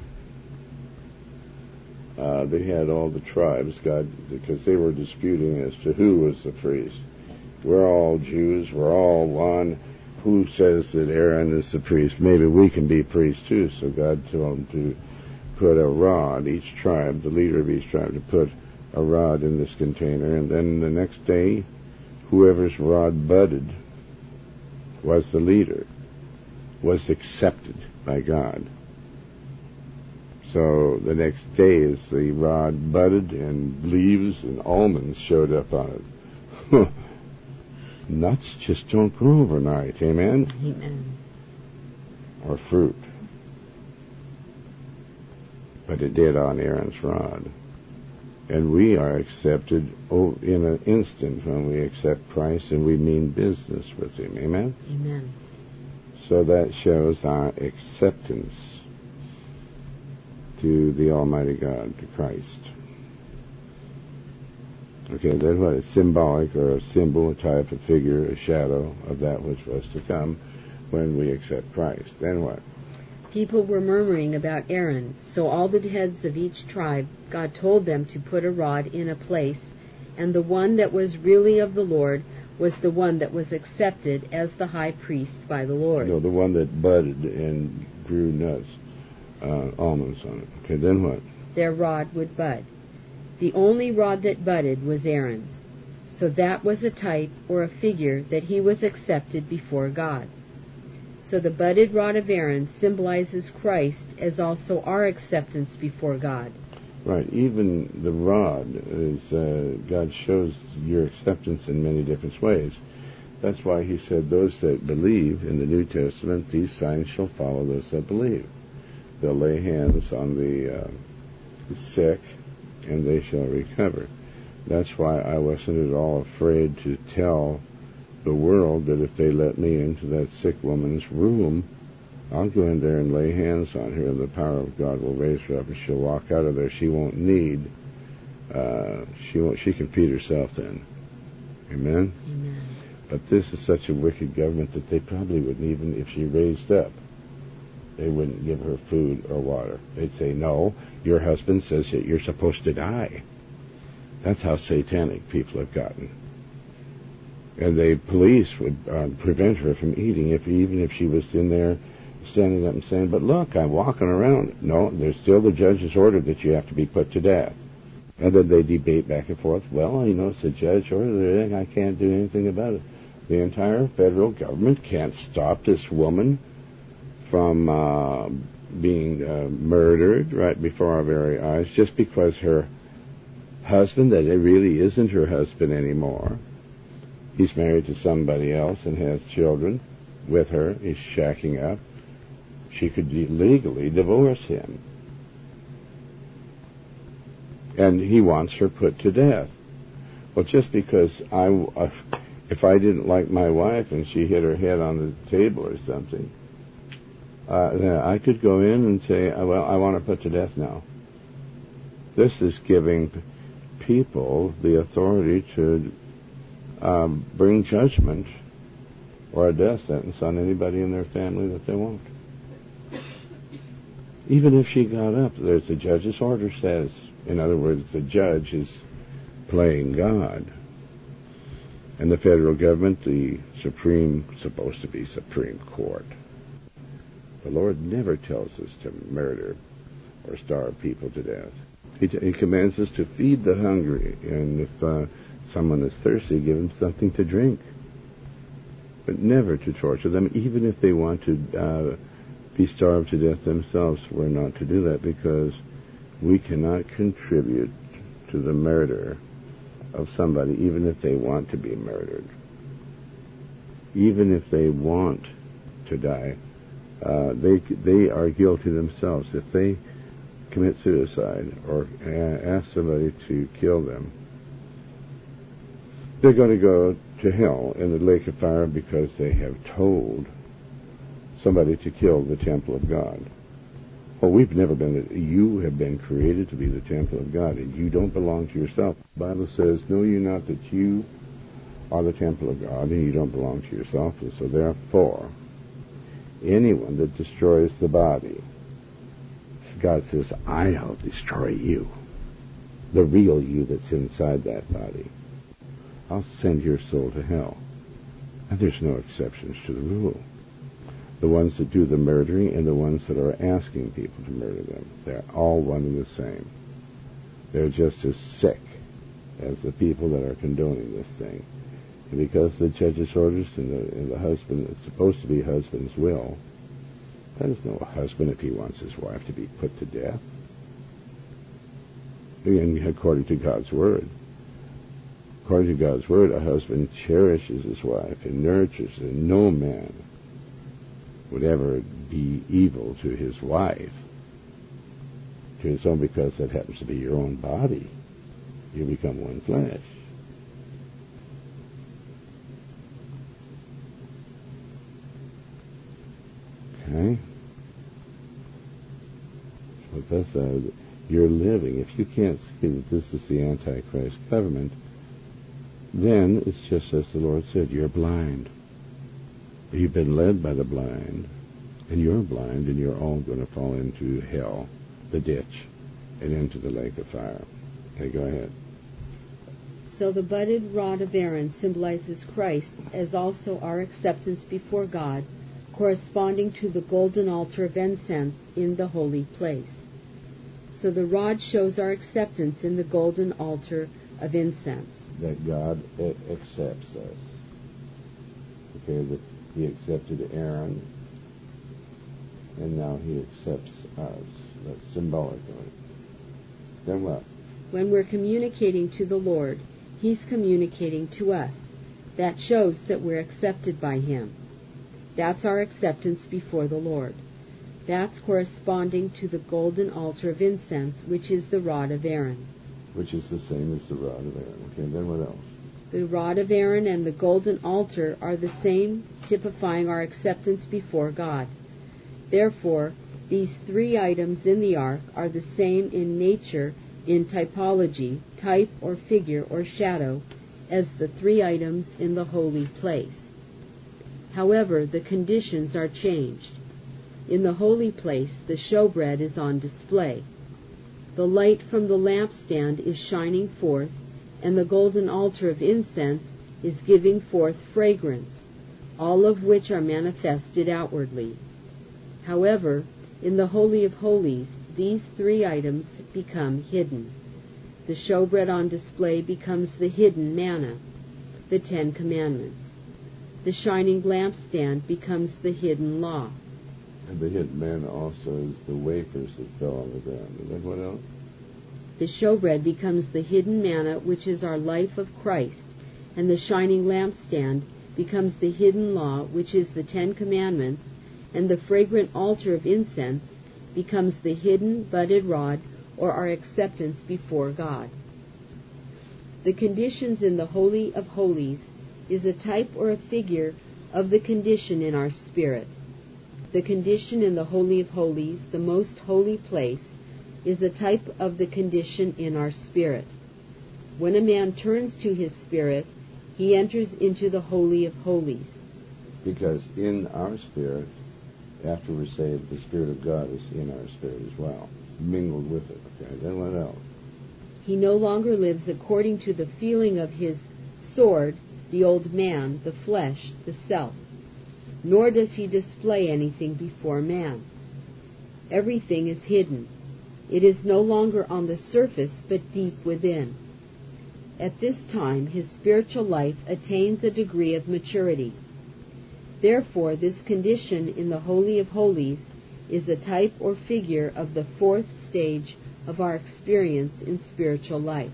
Speaker 1: they had all the tribes, because they were disputing as to who was the priest. We're all Jews, we're all one. Who says that Aaron is the priest? Maybe we can be priests too. So God told them to put a rod, each tribe, the leader of each tribe, to put a rod in this container. And then the next day, whoever's rod budded was the leader, was accepted by God. So the next day, as the rod budded and leaves and almonds showed up on it. Nuts just don't grow overnight, amen?
Speaker 2: Amen.
Speaker 1: Or fruit. But it did on Aaron's rod. And we are accepted in an instant when we accept Christ and we mean business with Him, amen?
Speaker 2: Amen.
Speaker 1: So that shows our acceptance to the Almighty God, to Christ. Okay, that's what it's symbolic, or a symbol, a type, a figure, a shadow of that which was to come when we accept Christ. Then what?
Speaker 2: People were murmuring about Aaron, so all the heads of each tribe, God told them to put a rod in a place, and the one that was really of the Lord was the one that was accepted as the high priest by the Lord.
Speaker 1: No, the one that budded and grew nuts, almonds on it. Okay, then what?
Speaker 2: Their rod would bud. The only rod that budded was Aaron's. So that was a type or a figure that he was accepted before God. So the budded rod of Aaron symbolizes Christ as also our acceptance before God.
Speaker 1: Right, even the rod is, God shows your acceptance in many different ways. That's why He said, those that believe in the New Testament, these signs shall follow those that believe. They'll lay hands on the sick, and they shall recover. That's why I wasn't at all afraid to tell the world that if they let me into that sick woman's room, I'll go in there and lay hands on her, and the power of God will raise her up, and she'll walk out of there. She won't need, she can feed herself then. Amen?
Speaker 2: Amen.
Speaker 1: But this is such a wicked government that they probably wouldn't even, if she raised up, they wouldn't give her food or water. They'd say, no, your husband says that you're supposed to die. That's how satanic people have gotten. And the police would prevent her from eating, even if she was in there standing up and saying, but look, I'm walking around. No, there's still the judge's order that you have to be put to death. And then they debate back and forth. Well, it's the judge order. I can't do anything about it. The entire federal government can't stop this woman from being murdered right before our very eyes just because her husband, that it really isn't her husband anymore, he's married to somebody else and has children with her, he's shacking up, she could legally divorce him. And he wants her put to death. Well, just because if I didn't like my wife and she hit her head on the table or something, I could go in and say, well, I want her put to death now. This is giving people the authority to bring judgment or a death sentence on anybody in their family that they want. Even if she got up, there's the judge's order says. In other words, the judge is playing God. And the federal government, the supposed to be Supreme Court. The Lord never tells us to murder or starve people to death. He commands us to feed the hungry, and if someone is thirsty, give them something to drink. But never to torture them, even if they want to be starved to death themselves. We're not to do that because we cannot contribute to the murder of somebody, even if they want to be murdered. Even if they want to die, they are guilty themselves. If they commit suicide or ask somebody to kill them, they're going to go to hell in the lake of fire because they have told somebody to kill the temple of God. Well, we've never been. You have been created to be the temple of God, and you don't belong to yourself. The Bible says, know you not that you are the temple of God, and you don't belong to yourself. And so therefore, anyone that destroys the body, God says, I'll destroy you, the real you that's inside that body. I'll send your soul to hell. And there's no exceptions to the rule. The ones that do the murdering and the ones that are asking people to murder them, they're all one and the same. They're just as sick as the people that are condoning this thing. And because the judge's orders and the husband, it's supposed to be husband's will, that is no husband if he wants his wife to be put to death. And according to God's word. According to God's word, a husband cherishes his wife and nurtures her. No man would ever be evil to his wife, to his own, because that happens to be your own body. You become one flesh. Okay? So that's you're living. If you can't see that this is the Antichrist government, then it's just as the Lord said, you're blind. You've been led by the blind, and you're blind, and you're all going to fall into hell, the ditch, and into the lake of fire. Okay, go ahead.
Speaker 2: So the budded rod of Aaron symbolizes Christ, as also our acceptance before God, corresponding to the golden altar of incense in the holy place. So the rod shows our acceptance in the golden altar of incense.
Speaker 1: That God accepts us. Okay, that He accepted Aaron, and now He accepts us. That's symbolically. Then what?
Speaker 2: When we're communicating to the Lord, He's communicating to us. That shows that we're accepted by Him. That's our acceptance before the Lord. That's corresponding to the golden altar of incense, which is the rod of Aaron.
Speaker 1: Which is the same as the rod of Aaron. Okay, then what else?
Speaker 2: The rod of Aaron and the golden altar are the same, typifying our acceptance before God. Therefore, these three items in the ark are the same in nature, in typology, type or figure or shadow, as the three items in the holy place. However, the conditions are changed. In the holy place, the showbread is on display. The light from the lampstand is shining forth, and the golden altar of incense is giving forth fragrance, all of which are manifested outwardly. However, in the Holy of Holies, these three items become hidden. The showbread on display becomes the hidden manna, the 10 Commandments. The shining lampstand becomes the hidden law.
Speaker 1: And the hidden manna also is the wafers that fell on the ground. And then what else?
Speaker 2: The showbread becomes the hidden manna, which is our life of Christ, and the shining lampstand becomes the hidden law, which is the 10 Commandments, and the fragrant altar of incense becomes the hidden budded rod, or our acceptance before God. The conditions in the Holy of Holies is a type or a figure of the condition in our spirit. The condition in the Holy of Holies, the most holy place, is a type of the condition in our spirit. When a man turns to his spirit, he enters into the Holy of Holies.
Speaker 1: Because in our spirit, after we're saved, the Spirit of God is in our spirit as well, mingled with it. Okay, then what else?
Speaker 2: He no longer lives according to the feeling of his sword, the old man, the flesh, the self. Nor does he display anything before man. Everything is hidden. It is no longer on the surface, but deep within. At this time, his spiritual life attains a degree of maturity. Therefore, this condition in the Holy of Holies is a type or figure of the fourth stage of our experience in spiritual life.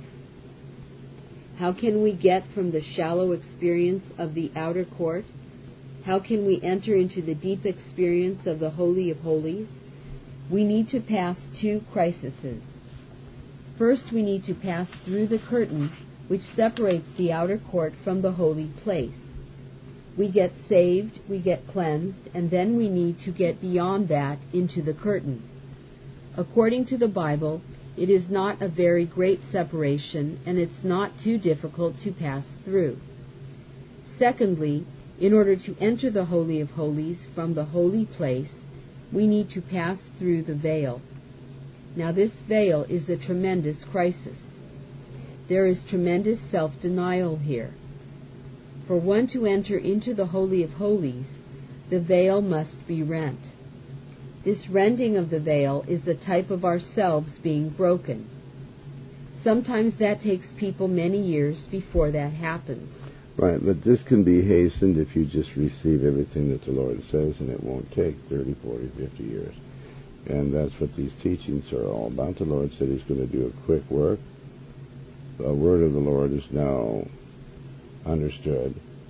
Speaker 2: How can we get from the shallow experience of the outer court? How can we enter into the deep experience of the Holy of Holies? We need to pass two crises. First, we need to pass through the curtain which separates the outer court from the holy place. We get saved, we get cleansed, and then we need to get beyond that into the curtain. According to the Bible, it is not a very great separation, and it's not too difficult to pass through. Secondly, in order to enter the Holy of Holies from the holy place, we need to pass through the veil. Now this veil is a tremendous crisis. There is tremendous self-denial here. For one to enter into the Holy of Holies, the veil must be rent. This rending of the veil is a type of ourselves being broken. Sometimes that takes people many years before that happens.
Speaker 1: Right, but this can be hastened if you just receive everything that the Lord says, and it won't take 30, 40, 50 years. And that's what these teachings are all about. The Lord said He's going to do a quick work. The word of the Lord is now understood.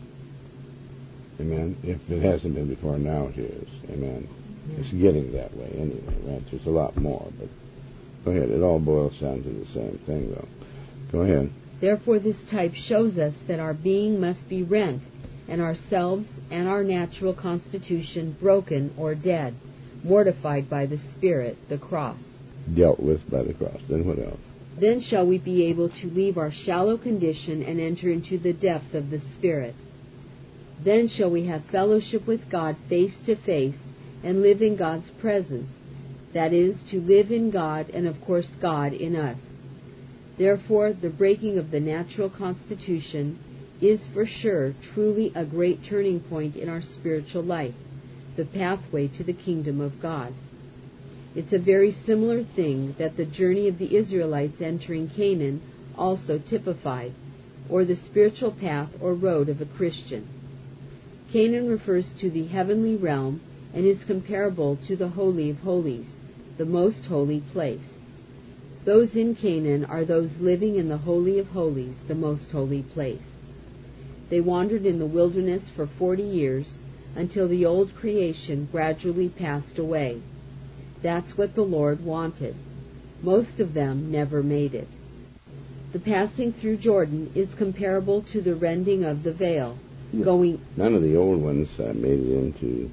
Speaker 1: Amen. If it hasn't been before, now it is. Amen. It's getting that way anyway, right? There's a lot more, but go ahead. It all boils down to the same thing, though. Go ahead.
Speaker 2: Therefore, this type shows us that our being must be rent, and ourselves and our natural constitution broken or dead, mortified by the Spirit, the cross.
Speaker 1: Dealt with by the cross. Then what else?
Speaker 2: Then shall we be able to leave our shallow condition and enter into the depth of the Spirit. Then shall we have fellowship with God face to face and live in God's presence, that is, to live in God and of course God in us. Therefore, the breaking of the natural constitution is for sure truly a great turning point in our spiritual life, the pathway to the kingdom of God. It's a very similar thing that the journey of the Israelites entering Canaan also typified, or the spiritual path or road of a Christian. Canaan refers to the heavenly realm and is comparable to the Holy of Holies, the most holy place. Those in Canaan are those living in the Holy of Holies, the most holy place. They wandered in the wilderness for 40 years until the old creation gradually passed away. That's what the Lord wanted. Most of them never made it. The passing through Jordan is comparable to the rending of the veil.
Speaker 1: None of the old ones made it into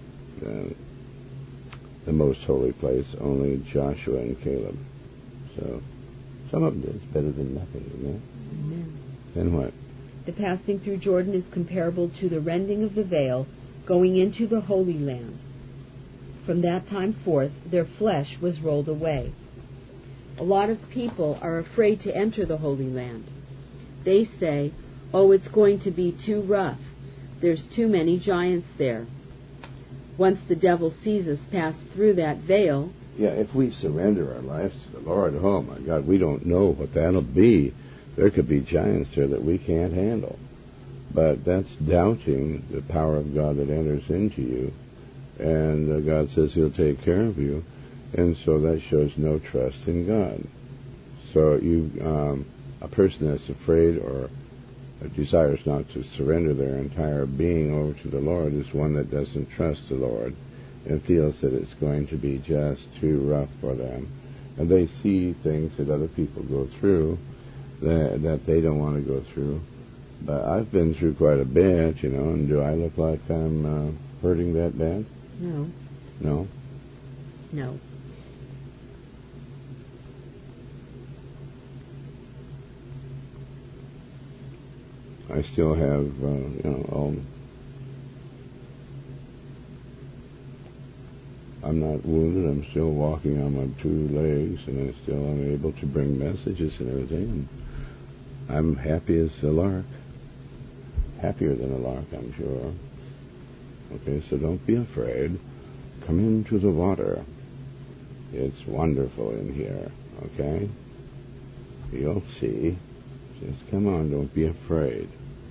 Speaker 1: the most holy place, only Joshua and Caleb. So, some of them did. It's better than nothing, isn't it?
Speaker 2: Amen.
Speaker 1: Then what?
Speaker 2: The passing through Jordan is comparable to the rending of the veil, going into the Holy Land. From that time forth, their flesh was rolled away. A lot of people are afraid to enter the Holy Land. They say, oh, it's going to be too rough. There's too many giants there. Once the devil sees us pass through that veil...
Speaker 1: Yeah, if we surrender our lives to the Lord, oh my God, we don't know what that'll be. There could be giants there that we can't handle. But that's doubting the power of God that enters into you. And God says He'll take care of you. And so that shows no trust in God. So a person that's afraid or desires not to surrender their entire being over to the Lord is one that doesn't trust the Lord and feels that it's going to be just too rough for them. And they see things that other people go through that they don't want to go through. But I've been through quite a bit, and do I look like I'm hurting that bad?
Speaker 2: No.
Speaker 1: No?
Speaker 2: No.
Speaker 1: I still have, I'm not wounded. I'm still walking on my two legs, and I still am able to bring messages and everything. And I'm happy as a lark. Happier than a lark, I'm sure. Okay, so don't be afraid. Come into the water. It's wonderful in here, okay? You'll see. Just come on, don't be afraid.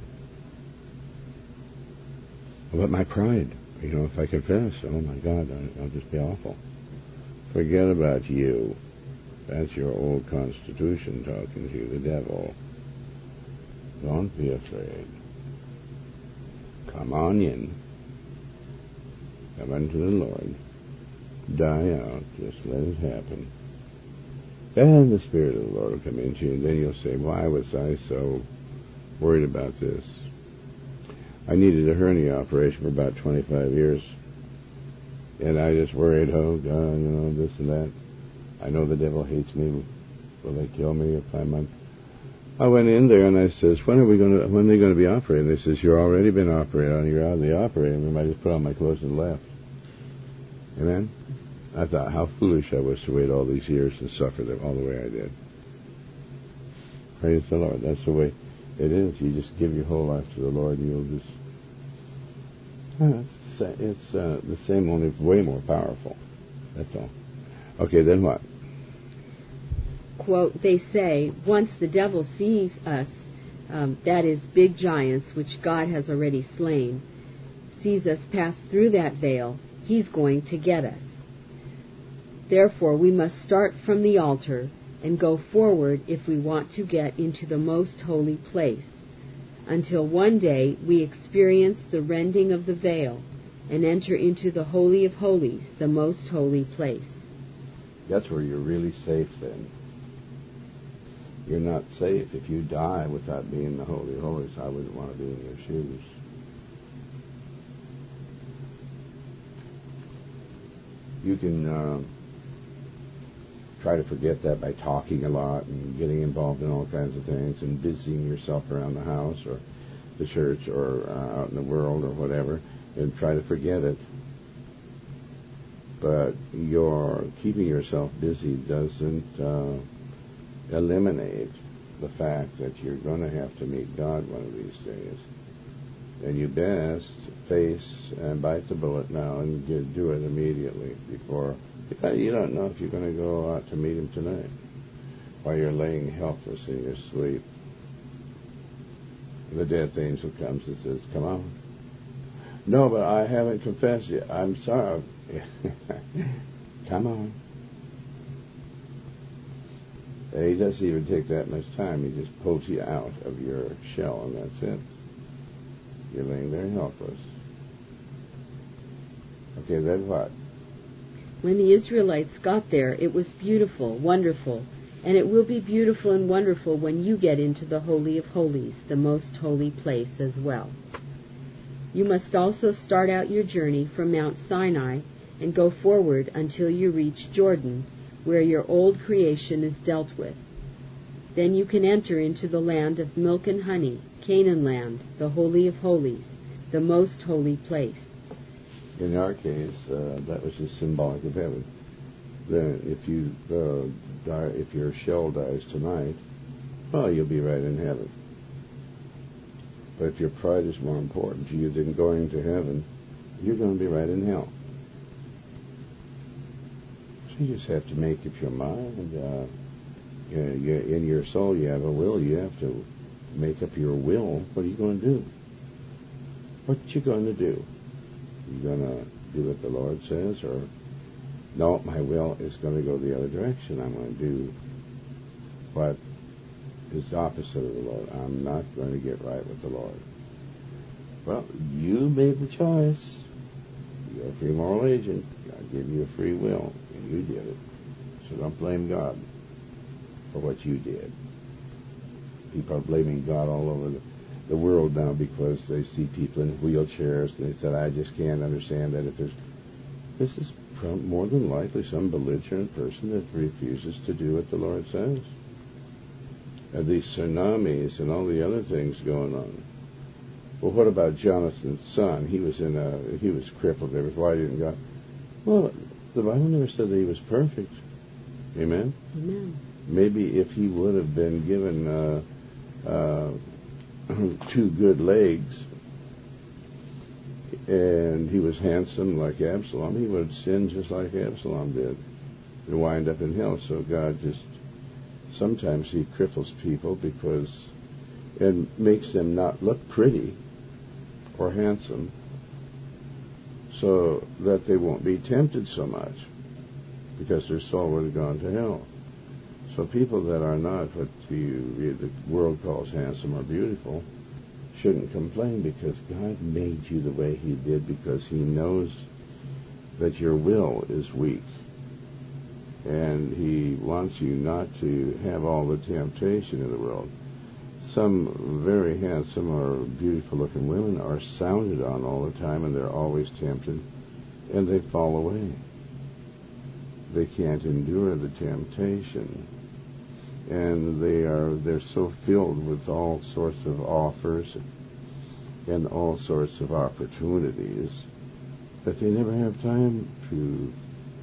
Speaker 1: But my pride, if I confess, oh my God, I'll just be awful. Forget about you. That's your old constitution talking to you, the devil. Don't be afraid. Come on in. Come unto the Lord. Die out. Just let it happen. And the Spirit of the Lord will come into you, and then you'll say, why was I so worried about this? I needed a hernia operation for about 25 years. And I just worried, oh, God, this and that. I know the devil hates me. Will they kill me if I'm on? I went in there and I says, when are they going to be operating? They says, you're already been operated on. You're out of the operating room. I just put on my clothes and left. Amen? I thought how foolish I was to wait all these years and suffer them all the way I did. Praise the Lord. That's the way it is. You just give your whole life to the Lord and you'll just... it's the same, only way more powerful. That's all. Okay, then what?
Speaker 2: Quote, they say, once the devil sees us, that is, big giants, which God has already slain, sees us pass through that veil, he's going to get us. Therefore, we must start from the altar and go forward if we want to get into the most holy place, until one day we experience the rending of the veil and enter into the Holy of Holies, the most holy place.
Speaker 1: That's where you're really safe then. You're not safe if you die without being in the Holy of Holies. I wouldn't want to be in your shoes. You can try to forget that by talking a lot and getting involved in all kinds of things and busying yourself around the house or the church or out in the world or whatever, and try to forget it. But your keeping yourself busy doesn't eliminate the fact that you're going to have to meet God one of these days. And you best face and bite the bullet now and do it immediately before... You don't know if you're going to go out to meet Him tonight while you're laying helpless in your sleep. The death angel comes and says, come on. No, but I haven't confessed yet. I'm sorry. Come on. And he doesn't even take that much time. He just pulls you out of your shell, and that's it. You're laying there helpless. Okay, then what?
Speaker 2: When the Israelites got there, it was beautiful, wonderful, and it will be beautiful and wonderful when you get into the Holy of Holies, the most holy place as well. You must also start out your journey from Mount Sinai and go forward until you reach Jordan, where your old creation is dealt with. Then you can enter into the land of milk and honey, Canaan land, the Holy of Holies, the most holy place.
Speaker 1: In our case, that was just symbolic of heaven. Then if you die, if your shell dies tonight, well, you'll be right in heaven. But if your pride is more important to you than going to heaven, you're going to be right in hell. You just have to make up your mind. In your soul, you have a will. You have to make up your will. What are you going to do? What you going to do? You going to do what the Lord says, or no? My will is going to go the other direction. I'm going to do what is opposite of the Lord. I'm not going to get right with the Lord. Well, you made the choice. You're a free moral agent. God gave you a free will, and you did it. So don't blame God for what you did. People are blaming God all over the world now because they see people in wheelchairs, and they said, I just can't understand that. This is more than likely some belligerent person that refuses to do what the Lord says. And these tsunamis and all the other things going on. Well, what about Jonathan's son? He was crippled. Why didn't God? Well, the Bible never said that he was perfect. Amen?
Speaker 2: Amen.
Speaker 1: Maybe if he would have been given 2 good legs and he was handsome like Absalom, he would have sinned just like Absalom did and wind up in hell. So God just, sometimes He cripples people and makes them not look pretty or handsome so that they won't be tempted so much, because their soul would have gone to hell. So people that are not what the world calls handsome or beautiful shouldn't complain, because God made you the way He did, because He knows that your will is weak. And He wants you not to have all the temptation in the world. Some very handsome or beautiful-looking women are sounded on all the time, and they're always tempted, and they fall away. they can't endure the temptation. And they're so filled with all sorts of offers and all sorts of opportunities that they never have time to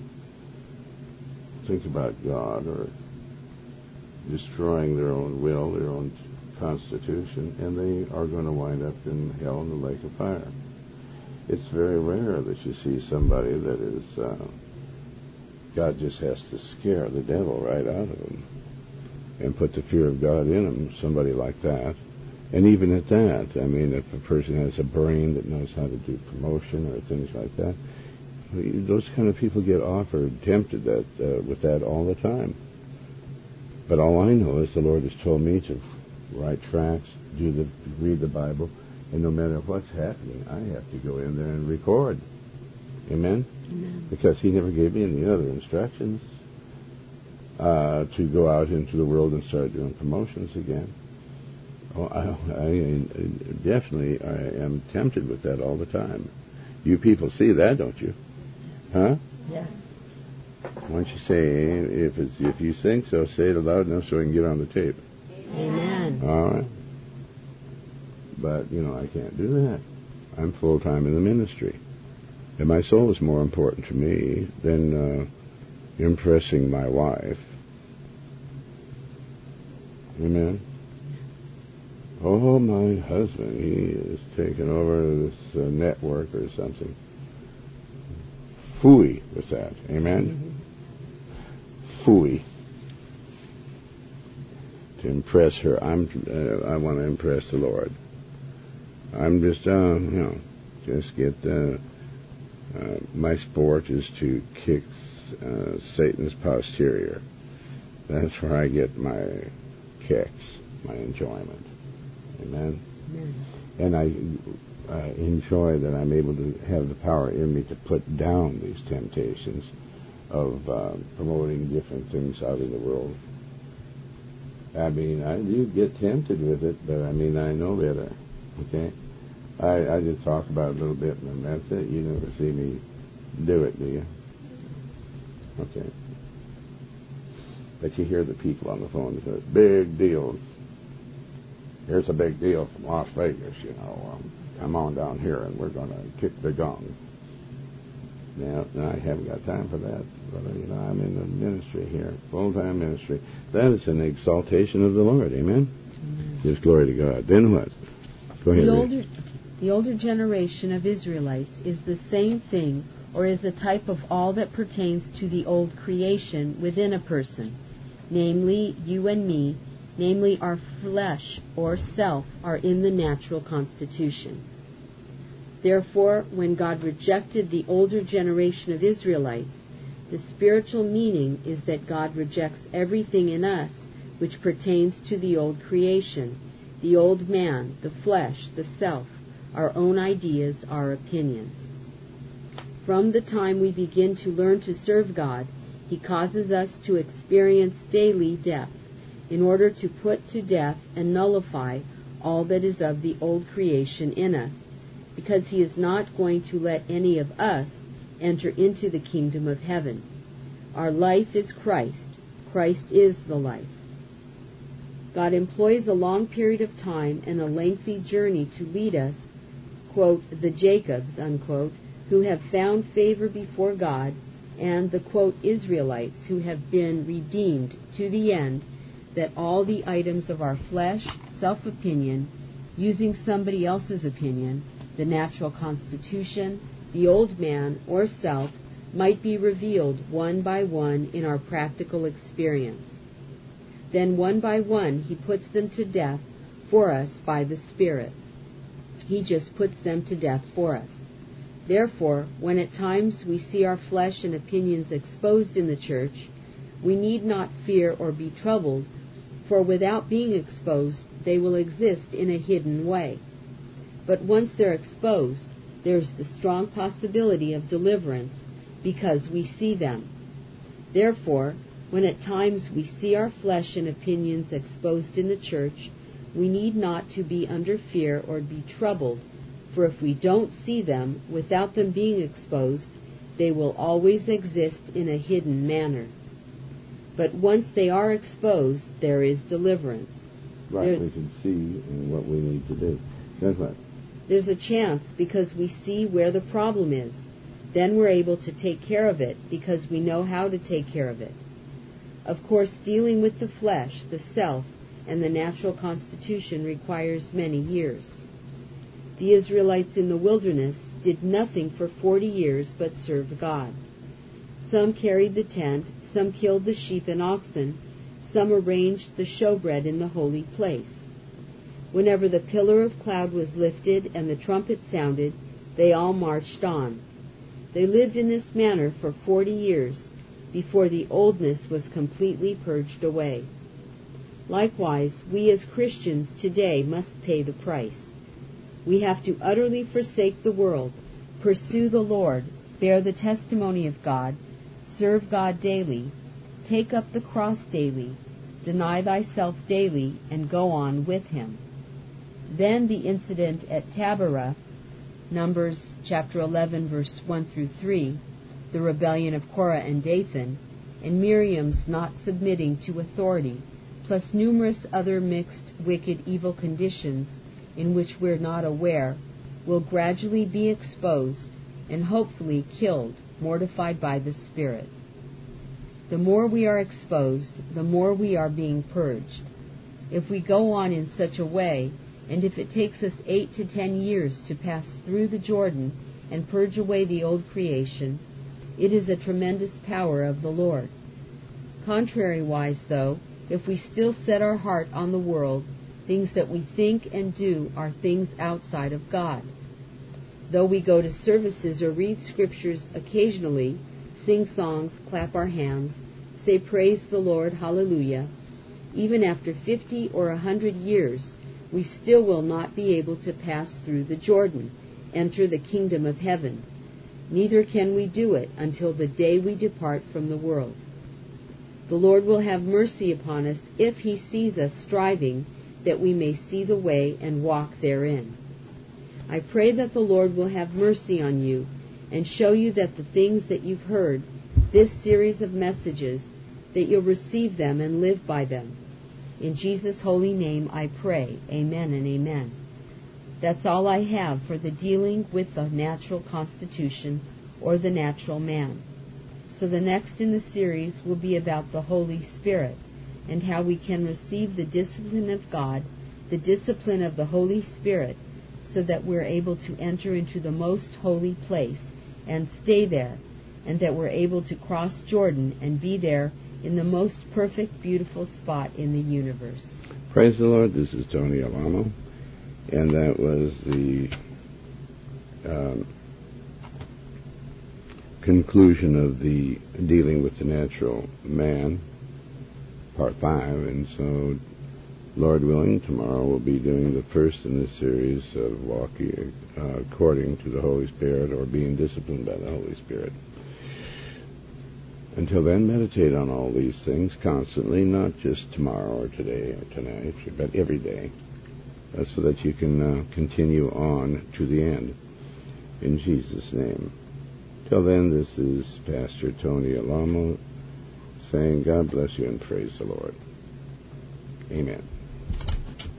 Speaker 1: think about God or destroying their own will, their own constitution, and they are going to wind up in hell in the lake of fire. It's very rare that you see somebody that is, God just has to scare the devil right out of them and put the fear of God in them, somebody like that. And even at that, I mean, if a person has a brain that knows how to do promotion or things like that, those kind of people get offered, tempted with that all the time. But all I know is the Lord has told me to write tracts, read the Bible, and no matter what's happening, I have to go in there and record. Amen?
Speaker 2: Amen.
Speaker 1: Because He never gave me any other instructions to go out into the world and start doing promotions again. Oh, I definitely am tempted with that all the time. You people see that, don't you? Huh?
Speaker 2: Yes.
Speaker 1: Why don't you say, if you think so, say it loud enough so I can get on the tape.
Speaker 2: Amen.
Speaker 1: All right. But, I can't do that. I'm full-time in the ministry. And my soul is more important to me than impressing my wife. Amen? Oh, my husband, he is taking over this network or something. Phooey with that. Amen? Phooey. To impress her. I want to impress the Lord. I'm just, just get, my sport is to kick Satan's posterior. That's where I get my kicks, my enjoyment. Amen?
Speaker 2: Amen.
Speaker 1: And I enjoy that I'm able to have the power in me to put down these temptations of promoting different things out in the world. I mean, you get tempted with it, but I know better. Okay? I just talk about it a little bit, and that's it. You never see me do it, do you? Okay. But you hear the people on the phone say, big deal. Here's a big deal from Las Vegas, come on down here, and we're going to kick the gong. Now, I haven't got time for that, brother. I'm in the ministry here, full-time ministry. That is an exaltation of the Lord, amen? Just glory to God. Then what? Go ahead.
Speaker 2: The older generation of Israelites is the same thing, or is a type of all that pertains to the old creation within a person, namely you and me, namely our flesh or self are in the natural constitution. Therefore, when God rejected the older generation of Israelites, the spiritual meaning is that God rejects everything in us which pertains to the old creation, the old man, the flesh, the self, our own ideas, our opinions. From the time we begin to learn to serve God, He causes us to experience daily death, in order to put to death and nullify all that is of the old creation in us, because He is not going to let any of us enter into the kingdom of heaven. Our life is Christ. Christ is the life. God employs a long period of time and a lengthy journey to lead us, quote, the Jacobs, unquote, who have found favor before God, and the, quote, Israelites who have been redeemed to the end that all the items of our flesh, self-opinion, using somebody else's opinion, the natural constitution, the old man or self, might be revealed one by one in our practical experience. Then one by one He puts them to death for us by the Spirit. He just puts them to death for us. Therefore, when at times we see our flesh and opinions exposed in the church, we need not fear or be troubled, for without being exposed, they will exist in a hidden way. But once they're exposed, there's the strong possibility of deliverance, because we see them. Therefore, when at times we see our flesh and opinions exposed in the church, we need not to be under fear or be troubled, for if we don't see them without them being exposed, they will always exist in a hidden manner. But once they are exposed, there is deliverance.
Speaker 1: Right, we can see what we need to do. That's right.
Speaker 2: There's a chance because we see where the problem is. Then we're able to take care of it because we know how to take care of it. Of course, dealing with the flesh, the self, and the natural constitution requires many years. The Israelites in the wilderness did nothing for 40 years but served God. Some carried the tent, some killed the sheep and oxen, some arranged the showbread in the holy place. Whenever the pillar of cloud was lifted and the trumpet sounded, they all marched on. They lived in this manner for 40 years, before the oldness was completely purged away. Likewise, we as Christians today must pay the price. We have to utterly forsake the world, pursue the Lord, bear the testimony of God, serve God daily, take up the cross daily, deny thyself daily, and go on with Him. Then the incident at Taberah, Numbers chapter 11, verse 1 through 3, the rebellion of Korah and Dathan, and Miriam's not submitting to authority, plus numerous other mixed, wicked, evil conditions in which we're not aware, will gradually be exposed and hopefully killed, mortified by the Spirit. The more we are exposed, the more we are being purged. If we go on in such a way, and if it takes us 8 to 10 years to pass through the Jordan and purge away the old creation, it is a tremendous power of the Lord. Contrariwise, though, if we still set our heart on the world, things that we think and do are things outside of God. Though we go to services or read scriptures occasionally, sing songs, clap our hands, say praise the Lord, hallelujah, even after 50 or 100 years, we still will not be able to pass through the Jordan, enter the kingdom of heaven. Neither can we do it until the day we depart from the world. The Lord will have mercy upon us if He sees us striving that we may see the way and walk therein. I pray that the Lord will have mercy on you and show you that the things that you've heard, this series of messages, that you'll receive them and live by them. In Jesus' holy name I pray, amen and amen. That's all I have for the dealing with the natural constitution or the natural man. So the next in the series will be about the Holy Spirit and how we can receive the discipline of God, the discipline of the Holy Spirit, so that we're able to enter into the most holy place and stay there, and that we're able to cross Jordan and be there in the most perfect, beautiful spot in the universe.
Speaker 1: Praise the Lord. This is Tony Alamo, and that was the conclusion of the Dealing with the Natural Man, Part 5, and so, Lord willing, tomorrow we'll be doing the first in this series of walking according to the Holy Spirit, or being disciplined by the Holy Spirit. Until then, meditate on all these things constantly, not just tomorrow or today or tonight, but every day, so that you can continue on to the end. In Jesus' name. Till then, this is Pastor Tony Alamo saying God bless you and praise the Lord. Amen.